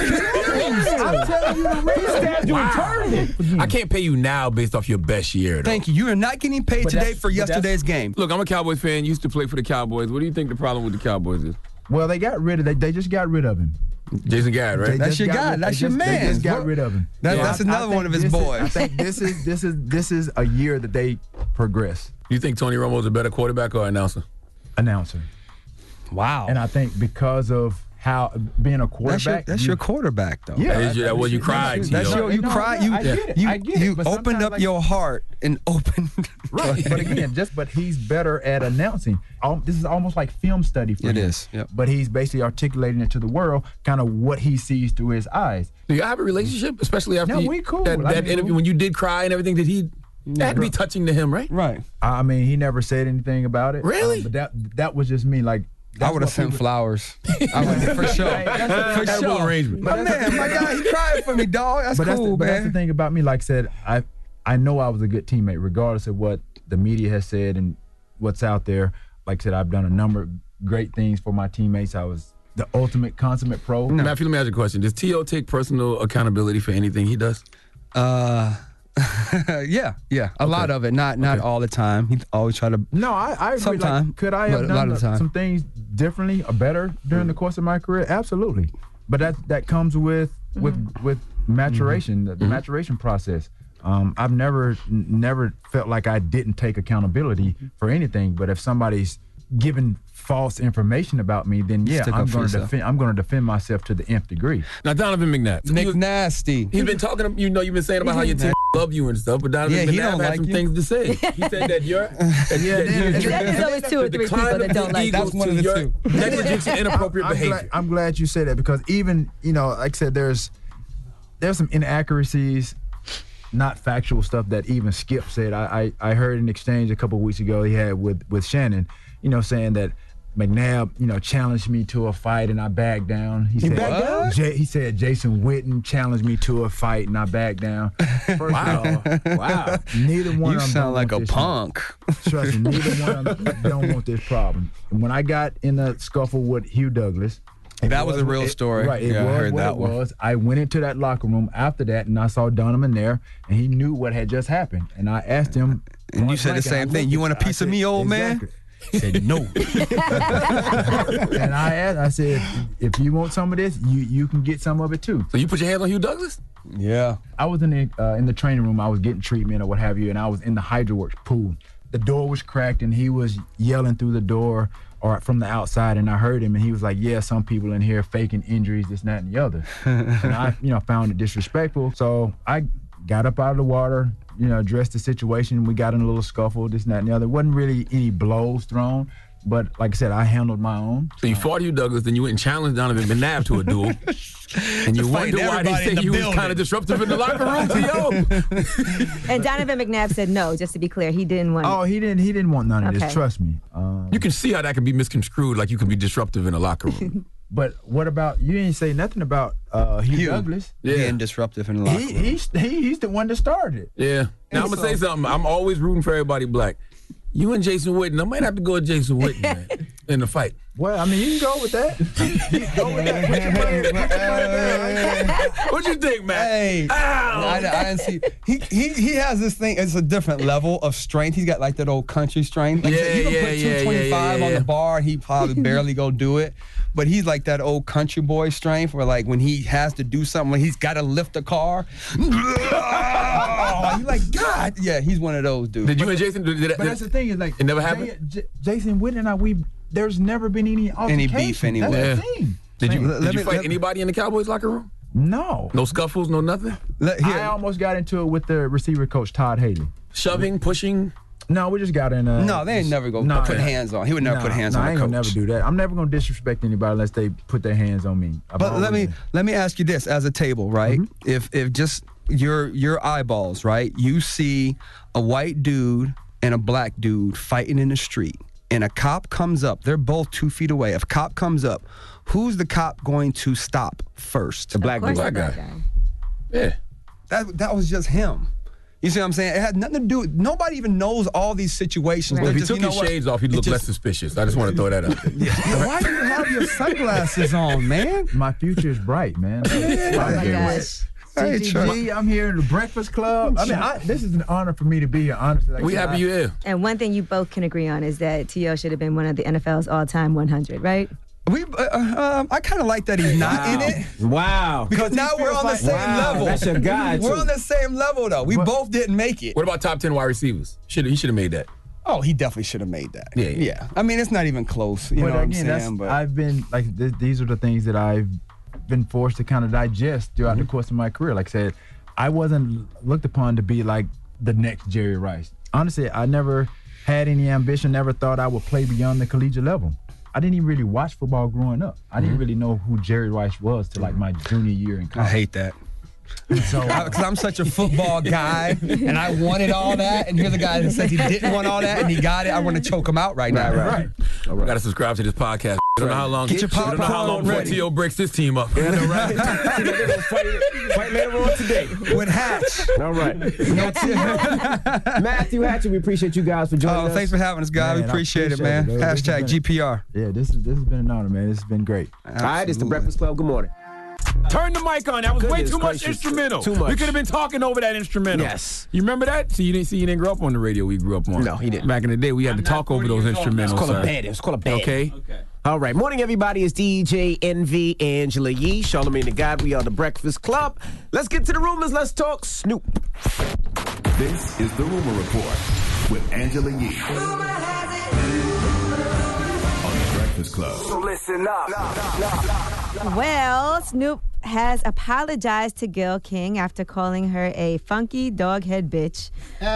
I'm telling you the reason. Stab you and turned it. I can't pay you now based off your best year, though. Thank you. You are not getting paid But today that's- for but that's- yesterday's game. Look, I'm a Cowboys fan. Used to play for the Cowboys. What do you think the problem with the Cowboys is? Well, they got rid of. They, they just got rid of him. Jason Garrett, right? They That's just your got guy. rid- That's they your just- man. They just got What- rid of him. That- Yeah, that's I- another I think one of his this is- boys. I think this is this is this is a year that they progress. You think Tony Romo's a better quarterback or announcer? Announcer. Wow. And I think because of how being a quarterback, That's your, that's you- your quarterback, though. Yeah, That is your- that was you that's- cried, That's Tio. your, you No, cried. no, You I get it. you, I get it, you but opened sometimes, up like- your heart and opened. Right, but again, just but he's better at announcing. Al- This is almost like film study for It him. is, yep. But he's basically articulating it to the world, kind of what he sees through his eyes. Do you have a relationship, especially after No, you- we cool. that, I that mean, interview when you did cry and everything? Did he? That had to be touching to him, right? Right. I mean, he never said anything about it. Really? Um, but that that was just me. Like I that's would have what sent people- flowers. I would for sure. Hey, that's the- For Terrible sure. arrangement. My man, my guy, he cried for me, dog. That's but that's cool, the, but man. that's the thing about me. Like I said, I I know I was a good teammate, regardless of what the media has said and what's out there. Like I said, I've done a number of great things for my teammates. I was the ultimate consummate pro. Matthew, let me ask you a question. Does T O take personal accountability for anything he does? Uh, yeah, yeah, a lot of it. Not not all the time. He always try to. No, I, I agree. Sometime, Like, could I have but a lot done of the time. some things differently or better during the course of my career? Absolutely. But that that comes with with with maturation, the, the maturation process. Um, I've never n- never felt like I didn't take accountability for anything. But if somebody's given false information about me, then yeah, Stick I'm up for going to yourself. defend. I'm going to defend myself to the nth degree. Now, Donovan McNabb. Nick He- Nasty. He's been talking, you know, you've been saying about how your team love you and stuff, but Donovan Yeah, he McNabb don't had like some you. things to say. He said that you're. that, Yeah, that yeah, you- yeah. There's always two or the three people decline that of don't the like Eagles That's one to of the your two. negligence and inappropriate I'm behavior. Glad, I'm glad you said that because even you know, like I said, there's there's some inaccuracies, not factual stuff that even Skip said. I I, I heard an exchange a couple of weeks ago he had with with Shannon, you know, saying that McNabb, you know, challenged me to a fight and I backed down. He, said, backed down? Jay, he said Jason Witten challenged me to a fight and I backed down. First Wow. of all, wow, neither one You of them sound don't like a want this punk. Trust me, neither one of them don't want this problem. And when I got in a scuffle with Hugh Douglas, it That was a real it- story. Right, it Yeah, I was heard what that it one. was. I went into that locker room after that, and I saw Donovan there, and he knew what had just happened. And I asked him, And you point said the blank, and I same thing. looked You at- want a I piece of said, me, old man? exactly. He said no. And I asked, I said, if you want some of this, you you can get some of it too. So you put your hands on Hugh Douglas? Yeah. I was in the uh, in the training room. I was getting treatment or what have you, and I was in the HydroWorks pool. The door was cracked, and he was yelling through the door or from the outside, and I heard him, and he was like, "Yeah, some people in here faking injuries, this, and that, and the other." And I, you know, found it disrespectful. So I got up out of the water, you know, addressed the situation. We got in a little scuffle, this, and that, and the other. Wasn't really any blows thrown, but like I said, I handled my own. So you fought Hugh Douglas, then you went and challenged Donovan McNabb to a duel. And you Fighting wonder why they everybody in say the you was building. kind of disruptive in the locker room, T O. And Donovan McNabb said no, just to be clear. He didn't want Oh, he didn't. He didn't want none of Okay. this. Trust me. Um, You can see how that can be misconstrued, like you can be disruptive in a locker room. But what about you? Didn't say nothing about uh, Hugh, Hugh. Douglas. Yeah. Being disruptive in the locker He, room. he's he, he's the one that started it. Yeah. Now, I'm going to say something. I'm always rooting for everybody black. You and Jason Witten, I might have to go with Jason Witten, man, in the fight. Well, I mean, you can go with that. You can go with that. Put your money- put your money there. What you think, man? Hey, I, I didn't see. He, he he has this thing. It's a different level of strength. He's got like that old country strength. Like, Yeah, you can yeah, put yeah, yeah, two twenty-five yeah, on yeah. the bar, and he probably barely go do it. But he's like that old country boy strength, where like when he has to do something, when he's got to lift a car. Oh, you like God? Yeah, he's one of those dudes. Did you and Jason do that? But that's the thing is like, It never happened? J- J- Jason Witten and I, we there's never been any Any beef altercation. anyway. That's the thing. Did you, Let- did let you me- fight let- anybody in the Cowboys locker room? No. No scuffles, no nothing? Let- here. I almost got into it with the receiver coach, Todd Haley. Shoving, pushing? No, we just got in. Uh, No, they ain't never go Nah, put yeah. hands on. He would never Nah, put hands nah, on I a ain't coach. gonna never do that. I'm never gonna disrespect anybody unless they put their hands on me. I've But let always me been- let me ask you this as a table, right? If if just your your eyeballs, right? You see a white dude and a black dude fighting in the street, and a cop comes up. They're both two feet away. If a cop comes up, who's the cop going to stop first? The black dude. Black guy. Yeah. That that was just him. You see what I'm saying? It had nothing to do with, nobody even knows all these situations. Well, if They're he just, took you know his what? shades off, he'd It look just- less suspicious. I just want to throw that out there. Yeah, why do you have your sunglasses on, man? My future is bright, man. Yeah. Oh my gosh. Hey, C G Chuck. G, I'm here in the Breakfast Club. I mean, I, this is an honor for me to be here, honestly. Like, We I- happy you here. And one thing you both can agree on is that T O should have been one of the N F L's all-time one hundred, right? We, uh, uh, um, I kind of like that he's not in it. Wow. Because now we're on the same Wow, level. that's your guy, We're too. on the same level, though. We both didn't make it. What about top ten wide receivers? Should He should have made that. Oh, he definitely should have made that. Yeah, yeah. I mean, it's not even close. You but know what I'm again, that's, saying? But I've been like th- these are the things that I've been forced to kind of digest throughout Mm-hmm. the course of my career. Like I said, I wasn't looked upon to be like the next Jerry Rice. Honestly, I never had any ambition. Never thought I would play beyond the collegiate level. I didn't even really watch football growing up. I didn't really know who Jerry Rice was till like my junior year in I college. hate that. So Because I'm such a football guy, and I wanted all that, and here's a guy that says he didn't want all that, and he got it. I want to choke him out right now. right. We got to subscribe to this podcast. I don't know how long. Get your I don't know how popcorn long before ready. T O breaks this team up. Yeah, I know, right? See, they're gonna fight, fight later on today. With Hatch. All right. Matthew Hatcher, we appreciate you guys for joining Oh, us. thanks for having us, guys. Man, We I appreciate, it, appreciate man. it, dude. This has Hashtag been- G P R. Yeah, this is this has been an honor, man. This has been great. All right, it's the Breakfast Club. Good morning. Turn the mic on. That was way Goodness too much gracious. instrumental. Too much. We could have been talking over that instrumental. Yes. You remember that? So you didn't see you didn't grow up on the radio we grew up on. No, he didn't. Back in the day, we had to talk over those instrumentals. It's called sir. a bed. It's called a bed. Okay. All right. Morning, everybody. It's D J Envy, Angela Yee, Charlamagne the God. We are the Breakfast Club. Let's get to the rumors. Let's talk Snoop. This is the Rumor Report with Angela Yee on the Breakfast Club. So listen up. Well, Snoop has apologized to Gayle King after calling her a funky doghead bitch.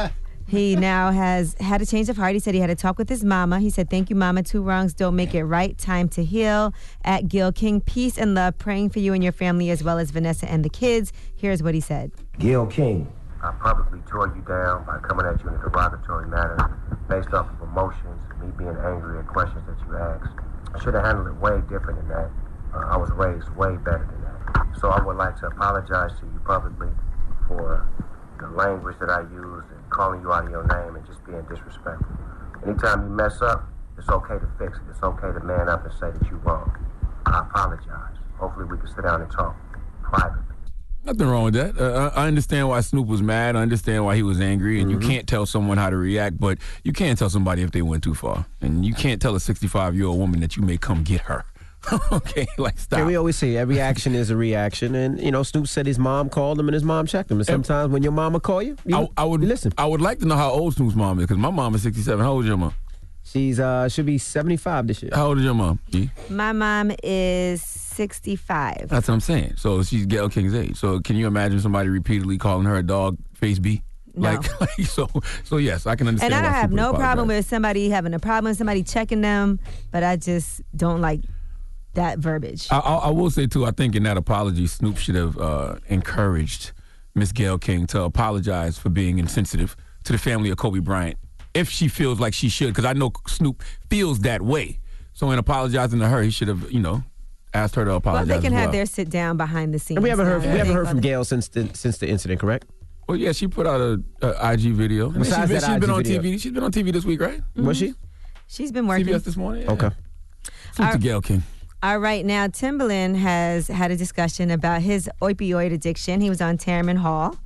He now has had a change of heart. He said he had a talk with his mama. He said, "Thank you, mama. Two wrongs don't make it right. Time to heal." At Gayle King, peace and love. Praying for you and your family as well as Vanessa and the kids. Here's what he said. Gayle King, I publicly tore you down by coming at you in a derogatory manner based off of emotions, me being angry at questions that you asked. I should have handled it way different than that. Uh, I was raised way better than that. So I would like to apologize to you publicly for the language that I used and calling you out of your name and just being disrespectful. Anytime you mess up, it's okay to fix it. It's okay to man up and say that you're wrong. I apologize. Hopefully we can sit down and talk privately. Nothing wrong with that. Uh, I I understand why Snoop was mad. I understand why he was angry. And Mm-hmm. you can't tell someone how to react, but you can tell somebody if they went too far. And you can't tell a sixty-five-year-old woman that you may come get her. Okay, like stop. And we always say every action is a reaction. And, you know, Snoop said his mom called him and his mom checked him. And sometimes when your mama call you, you, I, I would you listen. I would like to know how old Snoop's mom is, because my mom is sixty-seven. How old is your mom? She's uh should be seventy-five this year. How old is your mom? G? My mom is sixty-five. That's what I'm saying. So she's Gayle King's age. So can you imagine somebody repeatedly calling her a dog face B? No. Like, like so so yes, I can understand. And I don't why have Snoop no would problem apologize. with somebody having a problem, somebody checking them, but I just don't like that verbiage. I, I, I will say too, I think in that apology, Snoop should have uh, encouraged Miss Gayle King to apologize for being insensitive to the family of Kobe Bryant, if she feels like she should, because I know Snoop feels that way. So in apologizing to her, he should have, you know, asked her to Well, apologize. they can as have well. their sit down behind the scenes. And we haven't heard now. we I haven't think heard from other- Gayle since the since the incident, correct? Well, yeah, she put out a, a I G video. I mean, Besides she's been, that she's been I G on video. T V. She's been on T V this week, right? Was she? She's been working. C B S this morning. Yeah. Okay. Salute to Gayle King. All right, now Timbaland has had a discussion about his opioid addiction. He was on Terman Hall,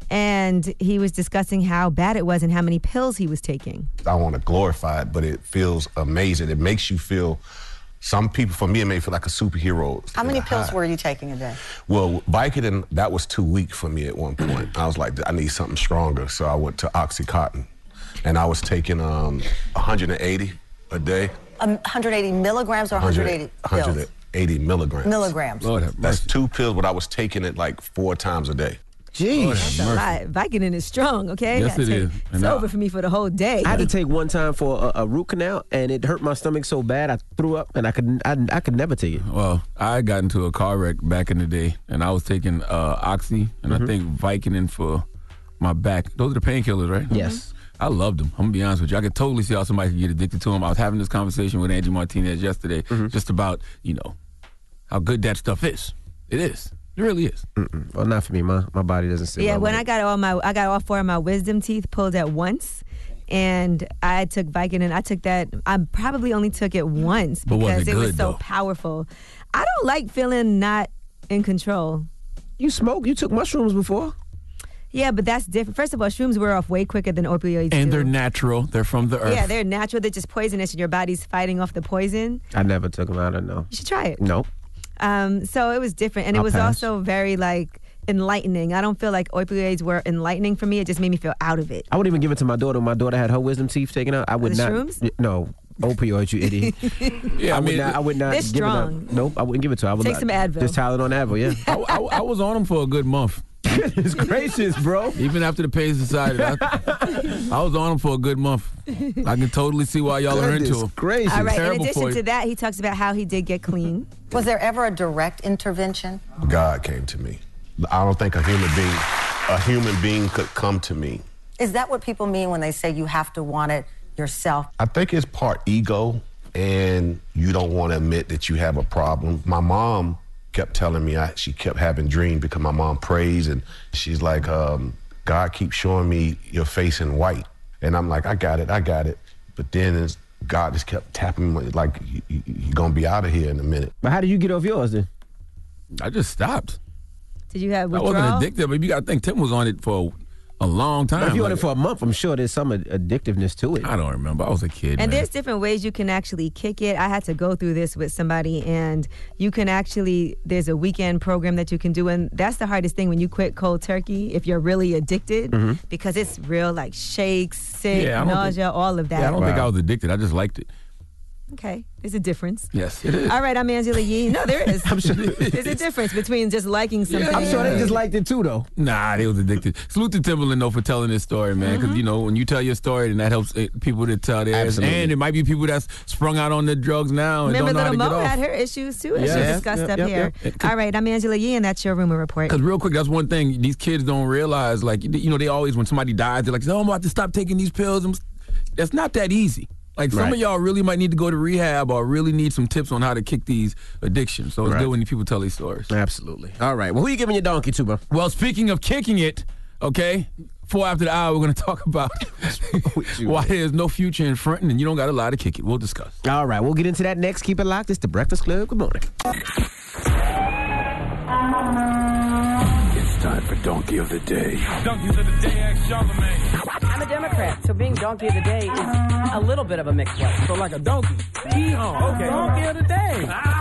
and he was discussing how bad it was and how many pills he was taking. I want to glorify it, but it feels amazing. It makes you feel, some people, for me, it may feel like a superhero. How many High. pills were you taking a day? Well, Vicodin, that was too weak for me at one point. I was like, I need something stronger, so I went to Oxycontin. And I was taking um, one hundred eighty a day. Um, one hundred eighty milligrams or one hundred eighty pills? one hundred eighty milligrams. Milligrams. Lord have That's two pills, but I was taking it like four times a day. Jeez. That's a lot. Vicodin is strong, okay? Yes, I it take- is. It's And I- over for me for the whole day. I had to take one time for a, a root canal, and it hurt my stomach so bad I threw up, and I could I, I could never take it. Well, I got into a car wreck back in the day, and I was taking uh, Oxy, and Mm-hmm. I think Vicodin for my back. Those are the painkillers, right? Yes. I loved them. I'm gonna be honest with you. I could totally see how somebody could get addicted to them. I was having this conversation with Angie Martinez yesterday, Mm-hmm. just about, you know, how good that stuff is. It is. It really is. Mm-mm. Well, not for me. My my body doesn't sit Yeah, well when with I it. got all my, I got all four of my wisdom teeth pulled at once, and I took Vicodin. I took that. I probably only took it once But was because it it was good, so though? powerful. I don't like feeling not in control. You smoke? You took mushrooms before? Yeah, but that's different. First of all, shrooms wear off way quicker than opioids And do. they're natural. They're from the earth. Yeah, they're natural. They're just poisonous, and your body's fighting off the poison. I never took them. I don't know. You should try it. No. Um, so it was different, and it I'll was pass. also very like enlightening. I don't feel like opioids were enlightening for me. It just made me feel out of it. I wouldn't even give it to my daughter. My daughter had her wisdom teeth taken out. I would The not. shrooms? No. Opioids, you idiot. Yeah, I, I would mean, not. I would not they're give strong. it up. Nope, I wouldn't give it to her. I would Take not- some Advil. Just Tylenol and Advil, yeah. I, I, I was on them for a good month. Goodness gracious, bro. Even after the pain decided, I, I was on them for a good month. I can totally see why y'all are into Goodness them. gracious. All right. In Terrible addition for to you. that, he talks about how he did get clean. Was there ever a direct intervention? God came to me. I don't think a human being, a human being could come to me. Is that what people mean when they say you have to want it yourself? I think it's part ego, and you don't want to admit that you have a problem. My mom kept telling me, I, she kept having dreams because my mom prays, and she's like, um, God keeps showing me your face in white. And I'm like, I got it, I got it. But then it's, God just kept tapping me like, you, you, you're going to be out of here in a minute. But how did you get off yours then? I just stopped. Did you have I withdrawal? wasn't addicted, but you got to think Tim was on it for a long time. But if you on Like, it for a month, I'm sure there's some ad- addictiveness to it. I don't remember. I was a kid. And man. there's different ways you can actually kick it. I had to go through this with somebody, and you can actually, there's a weekend program that you can do. And that's the hardest thing when you quit cold turkey, if you're really addicted, Mhm. because it's real like shakes, sick, Yeah, I don't nausea, think- all of that. Yeah, I don't think I was addicted. I just liked it. Okay, there's a difference. Yes, it is. All right, I'm Angela Yee. No, there is. I'm sure There's a difference between just liking something. I'm sure they and- just liked it too, though. Nah, they was addicted. Salute to Timberland, though, for telling this story, man. Because, Mm-hmm. you know, when you tell your story, then that helps eh, people to tell theirs. Absolutely. And it might be people that's sprung out on the drugs now and Remember, don't know how Little to Mo get had off. her issues too, as Yeah. she Yep, discussed yep, up yep, here. yep. All right, I'm Angela Yee, and that's your rumor report. Because real quick, that's one thing these kids don't realize. Like, you know, they always, when somebody dies, they're like, oh, I'm about to stop taking these pills. I'm- That's not that easy. Like, some Right. of y'all really might need to go to rehab or really need some tips on how to kick these addictions. So it's Right. good when people tell these stories. Absolutely. All right. Well, who you giving your donkey to, bro? Well, speaking of kicking it, okay, four after the hour, we're going to talk about you, why man? there's no future in fronting and you don't got a lot to kick it. We'll discuss. All right. We'll get into that next. Keep it locked. It's the Breakfast Club. Good morning. It's time for Donkey of the Day. Donkeys of the day, ask Charlemagne. I'm a Democrat, so being donkey of the day is a little bit of a mixed blessing. So like a donkey. Hee-haw. Okay. Donkey of the day.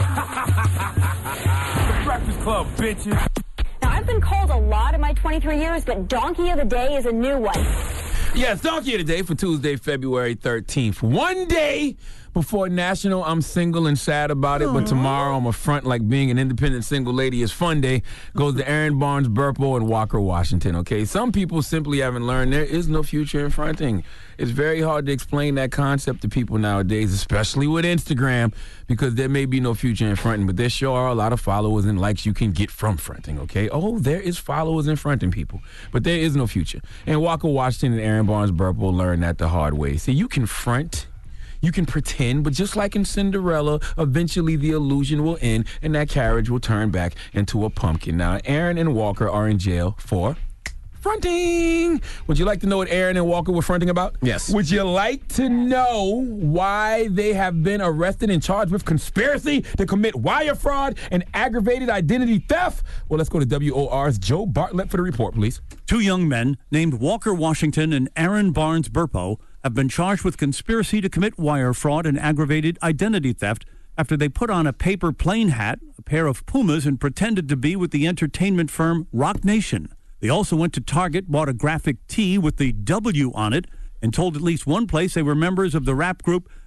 The Breakfast Club, bitches. Now, I've been called a lot in my twenty-three years, but donkey of the day is a new one. Yes, Donkey of the Day for Tuesday, February thirteenth. One day before National I'm Single and Sad About It, but tomorrow I'm a front like being an independent single lady is fun day goes to Aaron Barnes, Burpo, and Walker, Washington, okay? Some people simply haven't learned there is no future in fronting. It's very hard to explain that concept to people nowadays, especially with Instagram, because there may be no future in fronting, but there sure are a lot of followers and likes you can get from fronting, okay? Oh, there is followers in fronting, people, but there is no future. And Walker, Washington, and Aaron Barnes, Burpo learned that the hard way. See, you can front, you can pretend, but just like in Cinderella, eventually the illusion will end and that carriage will turn back into a pumpkin. Now, Aaron and Walker are in jail for fronting. Would you like to know what Aaron and Walker were fronting about? Yes. Would you like to know why they have been arrested and charged with conspiracy to commit wire fraud and aggravated identity theft? Well, let's go to W O R's Joe Bartlett for the report, please. Two young men named Walker Washington and Aaron Barnes Burpo have been charged with conspiracy to commit wire fraud and aggravated identity theft after they put on a paper plane hat, a pair of Pumas, and pretended to be with the entertainment firm Rock Nation. They also went to Target, bought a graphic tee with the W on it, and told at least one place they were members of the rap group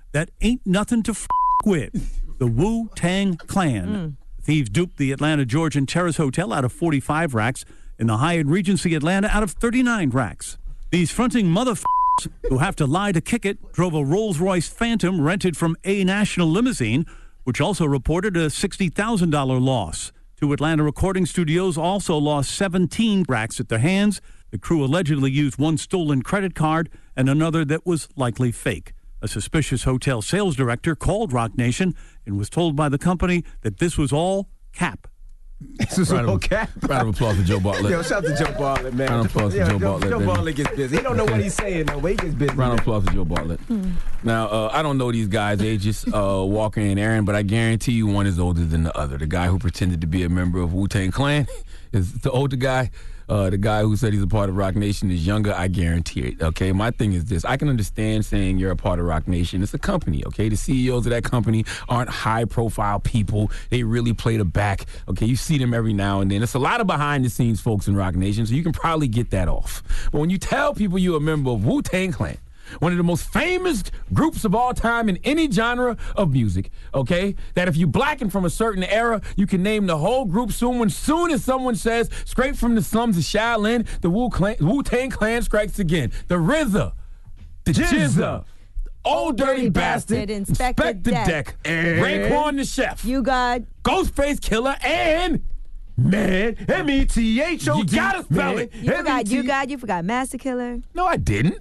that ain't nothing to f with. The Wu-Tang Clan. Mm. Thieves duped the Atlanta Georgian Terrace Hotel out of forty-five racks and the Hyatt Regency Atlanta out of thirty-nine racks. These fronting motherfuckers who have to lie to kick it drove a Rolls-Royce Phantom rented from A National Limousine, which also reported a sixty thousand dollars loss. Two Atlanta recording studios also lost seventeen racks at their hands. The crew allegedly used one stolen credit card and another that was likely fake. A suspicious hotel sales director called Rock Nation and was told by the company that this was all cap. This is Round all of- cap. round of applause for Joe Bartlett. Yo, shout out to Joe Bartlett, man. Round of applause for Yeah, Joe Bartlett, Joe baby. Bartlett gets busy. He don't know what he's saying, though, but he gets busy. Round of applause for Joe Bartlett. Now, uh, I don't know these guys' ages, uh, Walker and Aaron, but I guarantee you one is older than the other. The guy who pretended to be a member of Wu-Tang Clan is the older guy. Uh, the guy who said he's a part of Rock Nation is younger. I guarantee it. Okay, my thing is this: I can understand saying you're a part of Rock Nation. It's a company. Okay, the C E Os of that company aren't high-profile people. They really play the back. Okay, you see them every now and then. It's a lot of behind-the-scenes folks in Rock Nation, so you can probably get that off. But when you tell people you're a member of Wu-Tang Clan, one of the most famous groups of all time in any genre of music, okay? That if you blacken from a certain era, you can name the whole group soon. When soon as someone says, straight from the slums of Shaolin, the Wu Clan, Wu-Tang Clan strikes again. The R Z A, the Jizza, Old Dirty Bastard, Inspector Inspector Deck, Deck, Raekwon the Chef, You got Ghostface Killer, and Man, M E T H O D. You gotta spell it. You forgot, you got, you forgot Master Killer. No, I didn't.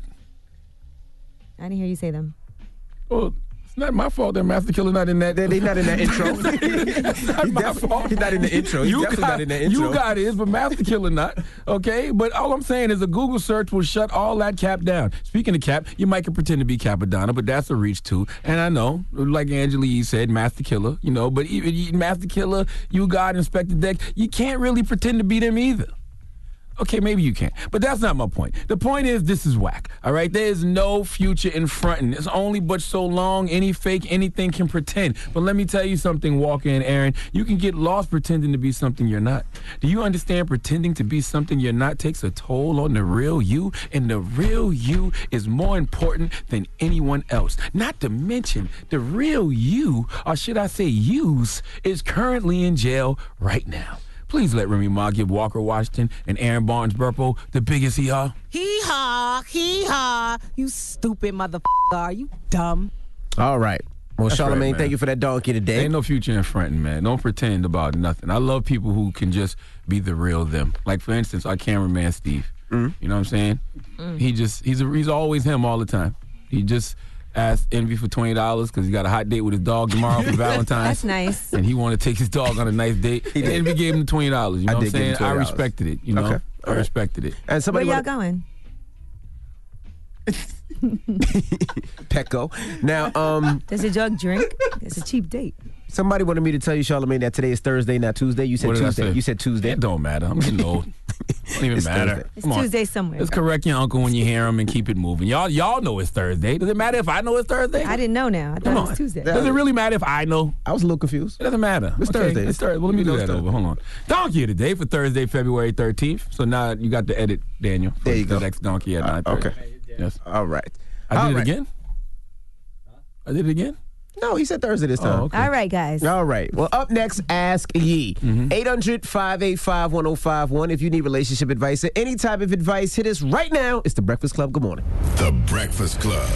I didn't hear you say them. Well, it's not my fault that Master Killer not in that. He's not in that intro. That's not my fault. He's not in the intro. He's you definitely got, not in the intro. You got is, but Master Killer not. Okay? But all I'm saying is a Google search will shut all that cap down. Speaking of cap, you might can pretend to be Capadonna, but that's a reach too. And I know, like Angela Yee said, Master Killer, you know, but even Master Killer, You Got, Inspector Deck, you can't really pretend to be them either. Okay, maybe you can. But that's not my point. The point is this is whack, all right? There is no future in fronting. It's only but so long any fake anything can pretend. But let me tell you something, Walker and Aaron. You can get lost pretending to be something you're not. Do you understand pretending to be something you're not takes a toll on the real you? And the real you is more important than anyone else. Not to mention, the real you, or should I say yous, is currently in jail right now. Please let Remy Ma give Walker Washington and Aaron Barnes Burpo the biggest hee-haw. Hee-haw, hee-haw. You stupid motherfucker. Are you dumb? All right. Well, That's Charlamagne, right, man. thank you for that donkey today. Ain't no future in fronting, man. Don't pretend about nothing. I love people who can just be the real them. Like, for instance, our cameraman, Steve. Mm. You know what I'm saying? Mm. He just, he's a, he's always him all the time. He just asked Envy for twenty dollars because he got a hot date with his dog tomorrow for Valentine's. That's nice. And he wanted to take his dog on a nice date. And Envy gave him the twenty dollars. You know I what I'm did give him saying? I twenty dollars. respected it, you know? Okay. I respected it. And Where somebody y'all wanna- going? Petco. Now, um, Does your dog drink? It's a cheap date. somebody wanted me to tell you, Charlamagne, that today is Thursday, not Tuesday. You said What did I Tuesday. say? You said Tuesday. It don't matter. I'm getting old. Don't even It's matter. Thursday. It's Come on. Tuesday somewhere. Let's correct your uncle when you hear him and keep it moving. Y'all, y'all know it's Thursday. Does it matter if I know it's Thursday? I didn't know now. I thought Come it on. was Tuesday. Does it really matter if I know? I was a little confused. It doesn't matter. It's Okay, Thursday. It's Thursday. Well, let me You do know that it's over. Hold on. Donkey of the day for Thursday, February thirteenth. So now you got the edit, Daniel. For There you the go. next donkey at Uh, nine thirty. okay. Yes. All right. I did All it right. again? I did it again? No, he said Thursday this time. Oh, okay. All right, guys. All right. Well, up next, Ask Yee. eight hundred, five eight five, one oh five one. If you need relationship advice or any type of advice, hit us right now. It's The Breakfast Club. Good morning. The Breakfast Club.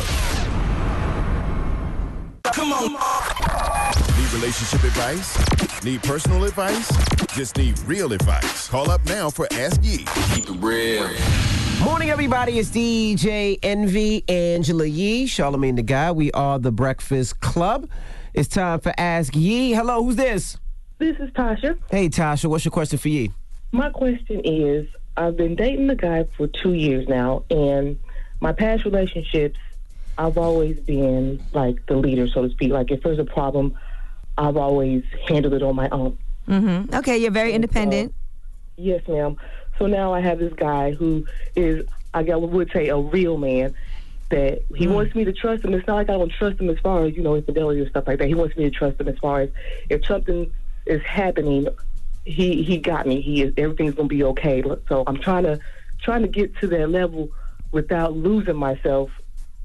Come on. Need relationship advice? Need personal advice? Just need real advice. Call up now for Ask Yee. Keep it real. Morning, everybody. It's D J Envy, Angela Yee, Charlamagne the Guy. We are The Breakfast Club. It's time for Ask Yee. Hello, who's this? This is Tasha. Hey, Tasha. What's your question for Yee? My question is, I've been dating the guy for two years now, and my past relationships, I've always been like the leader, so to speak. Like if there's a problem, I've always handled it on my own. Mm-hmm. Okay, you're very independent. Yes, ma'am. So now I have this guy who is, I guess, would say, a real man. That he Mm. wants me to trust him. It's not like I don't trust him as far as, you know, infidelity or stuff like that. He wants me to trust him as far as if something is happening, he he got me. He is everything's gonna be okay. So I'm trying to trying to get to that level without losing myself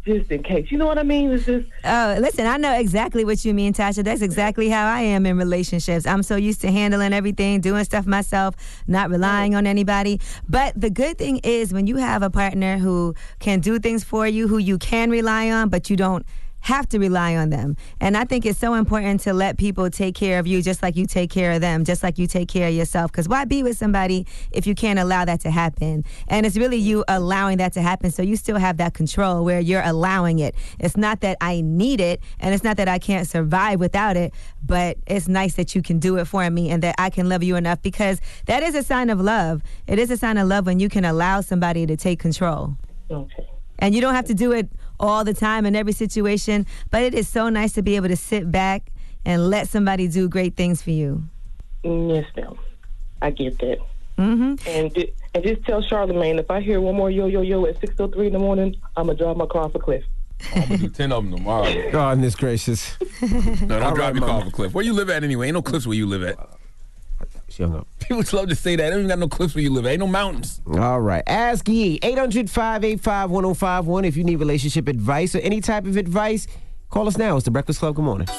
just in case. You know what I mean? It's just. Oh, listen, I know exactly what you mean, Tasha. That's exactly how I am in relationships. I'm so used to handling everything, doing stuff myself, not relying on anybody. But the good thing is when you have a partner who can do things for you, who you can rely on, but you don't have to rely on them. And I think it's so important to let people take care of you just like you take care of them, just like you take care of yourself. Because why be with somebody if you can't allow that to happen? And it's really you allowing that to happen, so you still have that control where you're allowing it. It's not that I need it, and it's not that I can't survive without it, but it's nice that you can do it for me and that I can love you enough, because that is a sign of love. It is a sign of love when you can allow somebody to take control. Okay. And you don't have to do it all the time in every situation, but it is so nice to be able to sit back and let somebody do great things for you. Yes, ma'am. I get that. Mm-hmm. And, ju- and just tell Charlamagne, if I hear one more yo, yo, yo at six oh three in the morning, I'm going to drive my car off a cliff. I'm going to do ten of them tomorrow. Goodness gracious. No, don't All drive right, your car Mama. off a cliff. Where you live at anyway? Ain't no cliffs where you live at. She hung up. People love to say that. They don't even got no cliffs where you live at. Ain't no mountains. All right. Ask Yee. eight hundred, five eight five, one oh five one. If you need relationship advice or any type of advice, call us now. It's The Breakfast Club. Good morning.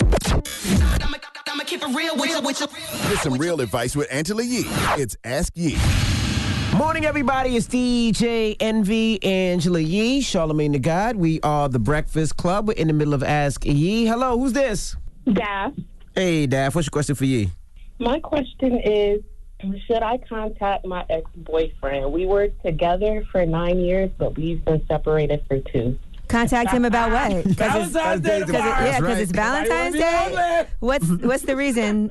Get some real advice with Angela Yee. It's Ask Yee. Morning, everybody. It's D J Envy, Angela Yee, Charlamagne the God. We are The Breakfast Club. We're in the middle of Ask Yee. Hello, who's this? Daph. Hey, Daph. What's your question for Yee? My question is, should I contact my ex-boyfriend? We were together for nine years, but we've been separated for two. Contact him about what? Valentine's Day Cause it, tomorrow. yeah, because Right. it's Valentine's Everybody wanna Day. What's what's the reason?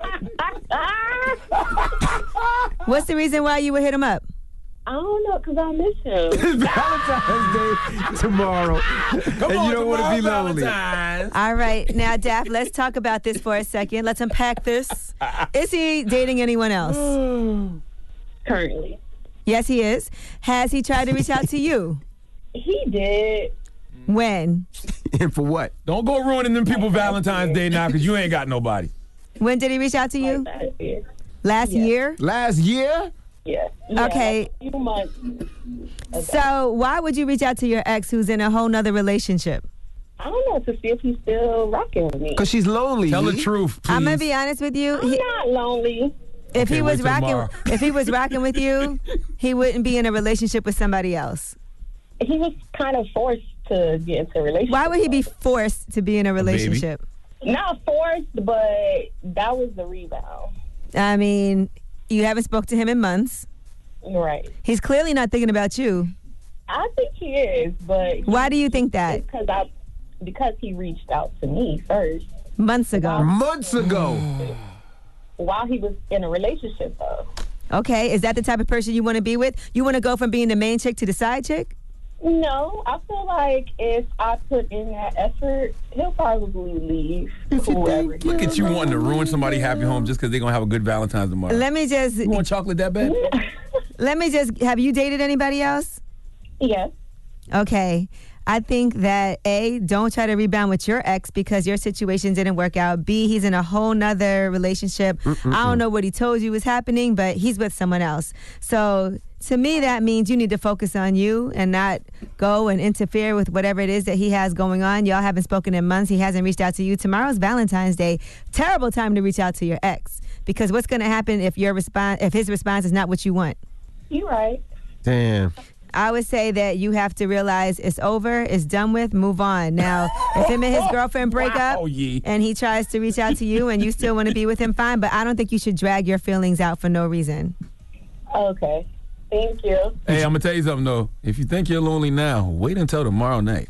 What's the reason why you would hit him up? I don't know, because I miss him. Valentine's Day tomorrow. Come and on, you don't want to be tomorrow, lonely. All right, now, Daph, let's talk about this for a second. Let's unpack this. Is he dating anyone else? Currently. Yes, he is. Has he tried to reach out to you? He did. When? And for what? Don't go ruining them people Valentine's Day now because you ain't got nobody. When did he reach out to you? Last year. Last year? Last year? Yeah. Okay. Yeah, a few months. So why would you reach out to your ex who's in a whole nother relationship? I don't know, to see if he's still rocking with me. Because she's lonely. Tell the Yee. truth, please. I'm gonna be honest with you. I'm He- not lonely. If Okay, he wait was till rocking, tomorrow. if he was rocking with you, he wouldn't be in a relationship with somebody else. He was kind of forced to get into a relationship. Why would he be forced to be in a relationship? Not forced, but that was the rebound. I mean, you haven't spoke to him in months. Right. He's clearly not thinking about you. I think he is, but he- Why do you think that? Because I, because he reached out to me first Months ago. Months ago. while he was in a relationship, though. Okay, is that the type of person you want to be with? You want to go from being the main chick to the side chick? No, I feel like if I put in that effort, he'll probably leave. Whoever. Look at you wanting to ruin somebody's happy home just because they're going to have a good Valentine's tomorrow. Let me just. You want chocolate that bad? Let me just. Have you dated anybody else? Yes. Okay. I think that A, don't try to rebound with your ex because your situation didn't work out. B, he's in a whole nother relationship. Mm-mm-mm. I don't know what he told you was happening, but he's with someone else. So to me, that means you need to focus on you and not go and interfere with whatever it is that he has going on. Y'all haven't spoken in months. He hasn't reached out to you. Tomorrow's Valentine's Day. Terrible time to reach out to your ex because what's going to happen if your response, if his response is not what you want? You're right. Damn. I would say that you have to realize it's over, it's done with, move on. Now, if him and his girlfriend break Wow, up Yee. and he tries to reach out to you and you still want to be with him, fine. But I don't think you should drag your feelings out for no reason. Okay. Thank you. Hey, I'm going to tell you something, though. If you think you're lonely now, wait until tomorrow night.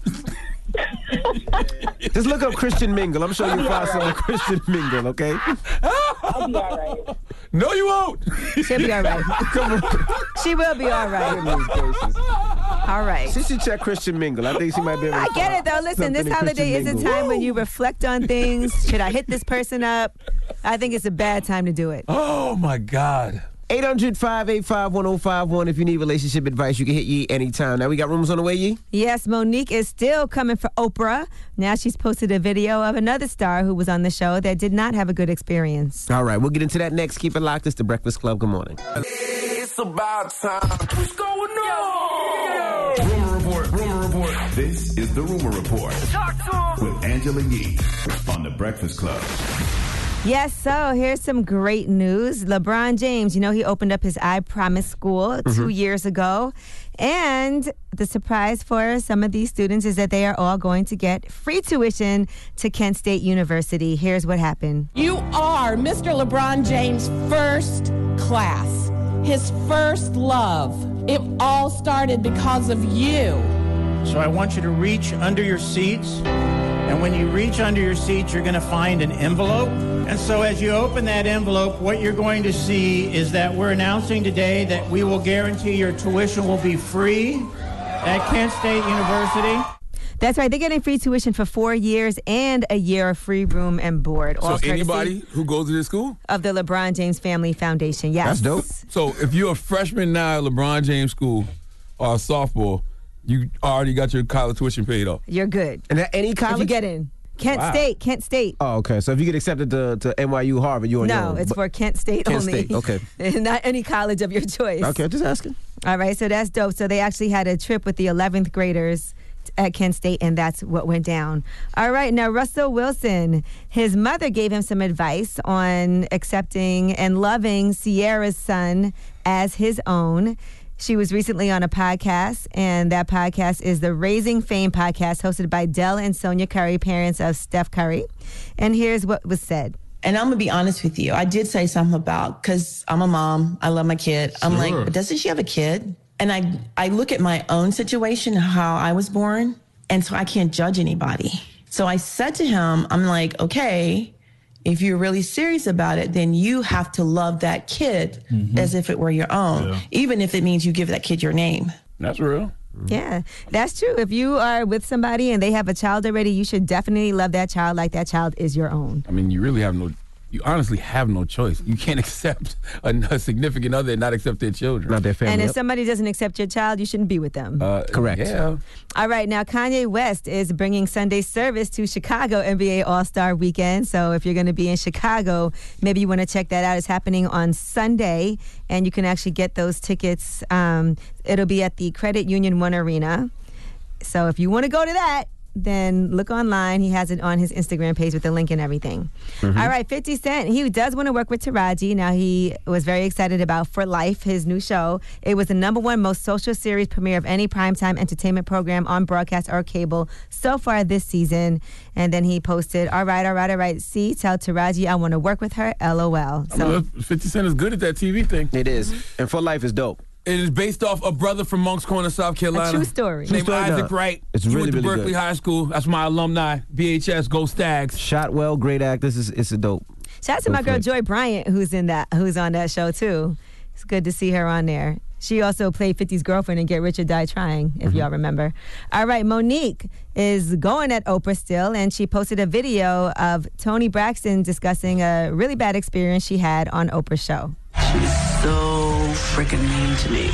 Just look up Christian Mingle. I'm sure you'll find some Christian Mingle, okay? I'll be all right. No, you won't. She'll be all right. Come on. She will be all right. Goodness gracious. All right. She should check Christian Mingle. I think she might be able to I get it, though. find Listen, this something in holiday is Christian a Mingle. time when you reflect on things. Should I hit this person up? I think it's a bad time to do it. Oh, my God. eight hundred, five eight five, one oh five one. If you need relationship advice, you can hit Yee anytime. Now, we got rumors on the way, Yee? Yes, Monique is still coming for Oprah. Now she's posted a video of another star who was on the show that did not have a good experience. All right, we'll get into that next. Keep it locked. It's The Breakfast Club. Good morning. It's about time. What's going on? Rumor report, rumor report. This is The Rumor Report with Angela Yee on The Breakfast Club. Yes, so here's some great news. LeBron James, you know, he opened up his I Promise School mm-hmm. two years ago. And the surprise for some of these students is that they are all going to get free tuition to Kent State University. Here's what happened. You are Mister LeBron James' first class, his first love. It all started because of you. So I want you to reach under your seats. And when you reach under your seat, you're going to find an envelope. And so as you open that envelope, what you're going to see is that we're announcing today that we will guarantee your tuition will be free at Kent State University. That's right. They're getting free tuition for four years and a year of free room and board. So anybody who goes to this school? Of the LeBron James Family Foundation, yes. That's dope. So if you're a freshman now at LeBron James School or a sophomore, you already got your college tuition paid off. You're good. And at any college? If you get in. Kent Wow. State, Kent State. Oh, okay. So if you get accepted to, to N Y U, Harvard, you're on your No, own. it's But- for Kent State Kent only. State, okay. Not any college of your choice. Okay, just asking. All right, so that's dope. So they actually had a trip with the eleventh graders at Kent State, and that's what went down. All right, now Russell Wilson, his mother gave him some advice on accepting and loving Sierra's son as his own. She was recently on a podcast, and that podcast is the Raising Fame podcast, hosted by Del and Sonia Curry, parents of Steph Curry. And here's what was said. And I'm going to be honest with you. I did say something about, because I'm a mom, I love my kid. I'm Sure. like, but doesn't she have a kid? And I, I look at my own situation, how I was born, and so I can't judge anybody. So I said to him, I'm like, okay, if you're really serious about it, then you have to love that kid Mhm. as if it were your own, Yeah. even if it means you give that kid your name. That's real. Yeah, that's true. If you are with somebody and they have a child already, you should definitely love that child like that child is your own. I mean, you really have no, you honestly have no choice. You can't accept a, a significant other and not accept their children. Not their And if somebody doesn't accept your child, you shouldn't be with them. Uh, Correct. Yeah. All right, now Kanye West is bringing Sunday service to Chicago N B A All-Star Weekend. So if you're going to be in Chicago, maybe you want to check that out. It's happening on Sunday, and you can actually get those tickets. Um, it'll be at the Credit Union One Arena. So if you want to go to that, then look online. He has it on his Instagram page with the link and everything. Mhm. All right, fifty Cent. He does want to work with Taraji. Now, he was very excited about For Life, his new show. It was the number one most social series premiere of any primetime entertainment program on broadcast or cable so far this season. And then he posted, all right, all right, all right. See, tell Taraji I want to work with her, LOL. I So mean, fifty Cent is good at that T V thing. It is. And For Life is dope. It is based off a brother from Moncks Corner, South Carolina. true story. Named True story, Isaac no. Wright. It's he really, went to really Berkeley good. High School. That's my alumni. B H S, Go Stags. Shot well, great act. This is it's a dope. shout out to my girl Joy Bryant, who's in that, who's on that show too. It's good to see her on there. She also played fifty's girlfriend in Get Rich or Die Trying, if y'all remember. All right, Monique is going at Oprah still, and she posted a video of Toni Braxton discussing a really bad experience she had on Oprah's show. So freaking mean to me.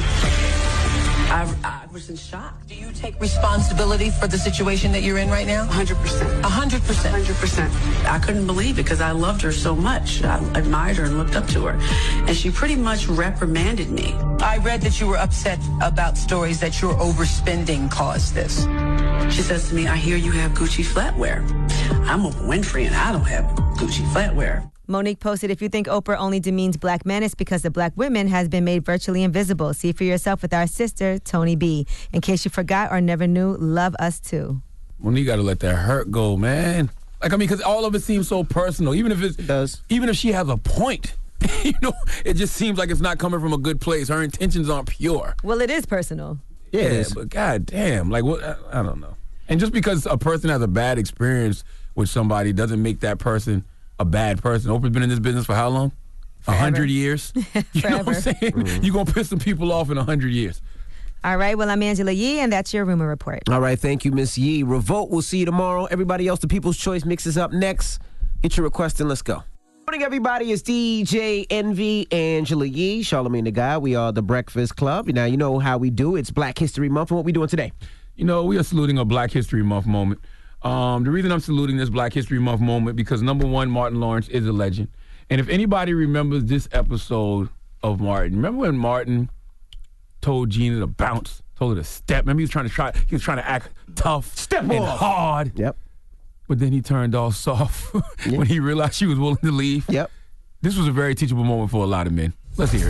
I, I was in shock. Do you take responsibility for the situation that you're in right now? one hundred percent. one hundred percent. one hundred percent. I couldn't believe it because I loved her so much. I admired her and looked up to her. And she pretty much reprimanded me. I read that you were upset about stories that your overspending caused this. She says to me, I hear you have Gucci flatware. I'm Oprah Winfrey and I don't have Gucci flatware. Monique posted, if you think Oprah only demeans black men, it's because the black women has been made virtually invisible. See for yourself with our sister, Tony B. In case you forgot or never knew, love us too. Well, you got to let that hurt go, man. Like, I mean, because all of it seems so personal. Even if it's, it does. Even if she has a point, you know, it just seems like it's not coming from a good place. Her intentions aren't pure. Well, it is personal. Yeah, It is. but god damn, like what? I, I don't know. And just because a person has a bad experience with somebody doesn't make that person a bad person. Oprah's been in this business for how long? A hundred years. You know what I'm saying? Mm-hmm. You're gonna piss some people off in a hundred years. All right, well, I'm Angela Yee, and that's your rumor report. All right, thank you, Miss Yee. Revolt, we'll see you tomorrow. Everybody else, the People's Choice Mix is up next. Get your request and let's go. Morning, everybody. It's D J Envy, Angela Yee, Charlamagne the Guy. We are the Breakfast Club. Now, you know how we do. It's Black History Month, and what we doing today? You know, we are saluting a Black History Month moment. Um, the reason I'm saluting this Black History Month moment because, number one, Martin Lawrence is a legend. And if anybody remembers this episode of Martin, remember when Martin told Gina to bounce, told her to step. Remember, he was trying to try. He was trying to act tough, step and off. hard. Yep. But then he turned all soft yeah. when he realized she was willing to leave. Yep. This was a very teachable moment for a lot of men. Let's hear it.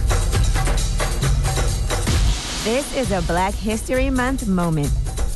This is a Black History Month moment.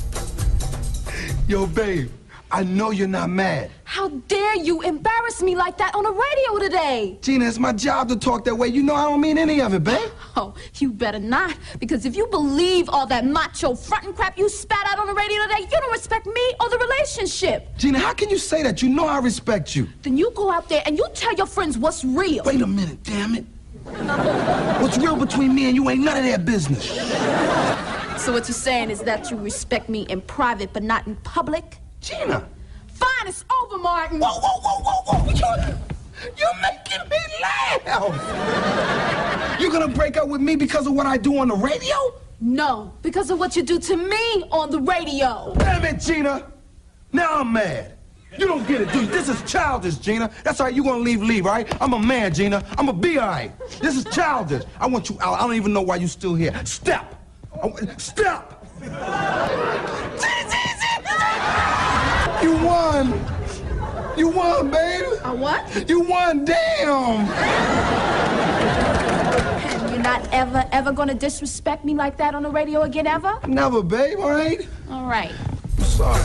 Yo, babe, I know you're not mad. How dare you embarrass me like that on the radio today? Gina, it's my job to talk that way. You know I don't mean any of it, babe. Oh, you better not. Because if you believe all that macho frontin' crap you spat out on the radio today, you don't respect me or the relationship. Gina, how can you say that? You know I respect you. Then you go out there and you tell your friends what's real. Wait a minute, damn it. What's real between me and you ain't none of their business. So what you're saying is that you respect me in private but not in public? Gina. Fine, it's over, Martin. Whoa, whoa, whoa, whoa, whoa. You're, you're making me laugh. You're gonna break up with me because of what I do on the radio? No, because of what you do to me on the radio. Damn it, Gina. Now I'm mad. You don't get it, dude. This is childish, Gina. That's all right. You gonna leave, leave, all right? I'm a man, Gina. I'm a be all right. This is childish. I want you out. I don't even know why you're still here. Step. Step. You won. You won, babe. I what? You won, damn. And you're not ever, ever gonna disrespect me like that on the radio again, ever? Never, babe, all right? All right. I'm sorry.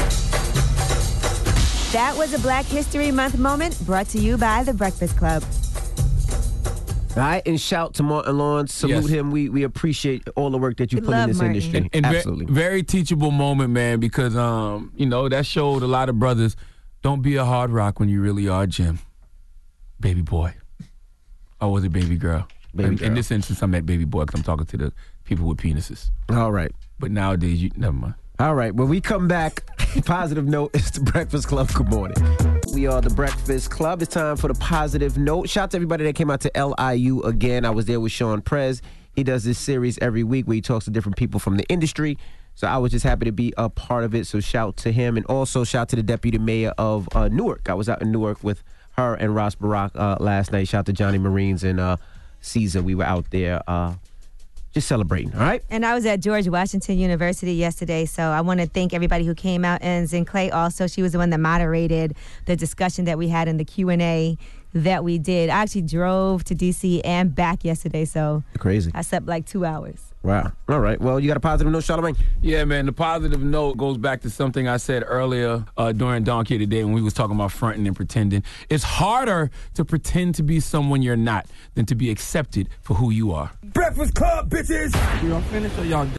That was a Black History Month moment brought to you by The Breakfast Club. All right, and shout to Martin Lawrence. Salute Yes. him. We we appreciate all the work that you We put in love this Martin. industry. And, and Absolutely. Very, very teachable moment, man, because um, you know, that showed a lot of brothers, don't be a hard rock when you really are Jim. Baby boy. Or was it baby girl? Baby in, girl. in this instance, I'm at baby boy because I'm talking to the people with penises. All right. But nowadays, you never mind. All right, when we come back, positive note, it's the Breakfast Club. Good morning. We are the Breakfast Club. It's time for the positive note. Shout out to everybody that came out to L I U again. I was there with Sean Prez. He does this series every week where he talks to different people from the industry. So I was just happy to be a part of it. So shout to him. And also shout to the deputy mayor of uh, Newark. I was out in Newark with her and Ross Barack uh, last night. Shout to Johnny Marines and uh, Caesar. We were out there uh, just celebrating, all right? And I was at George Washington University yesterday, so I want to thank everybody who came out. And Zen Clay also, she was the one that moderated the discussion that we had in the Q and A that we did. I actually drove to D C and back yesterday, so Crazy. I slept like two hours. Wow. All right. Well, you got a positive note, Charlamagne? Yeah, man, the positive note goes back to something I said earlier uh, during Donkey today when we was talking about fronting and pretending. It's harder to pretend to be someone you're not than to be accepted for who you are. Breakfast Club, bitches. Y'all finished or y'all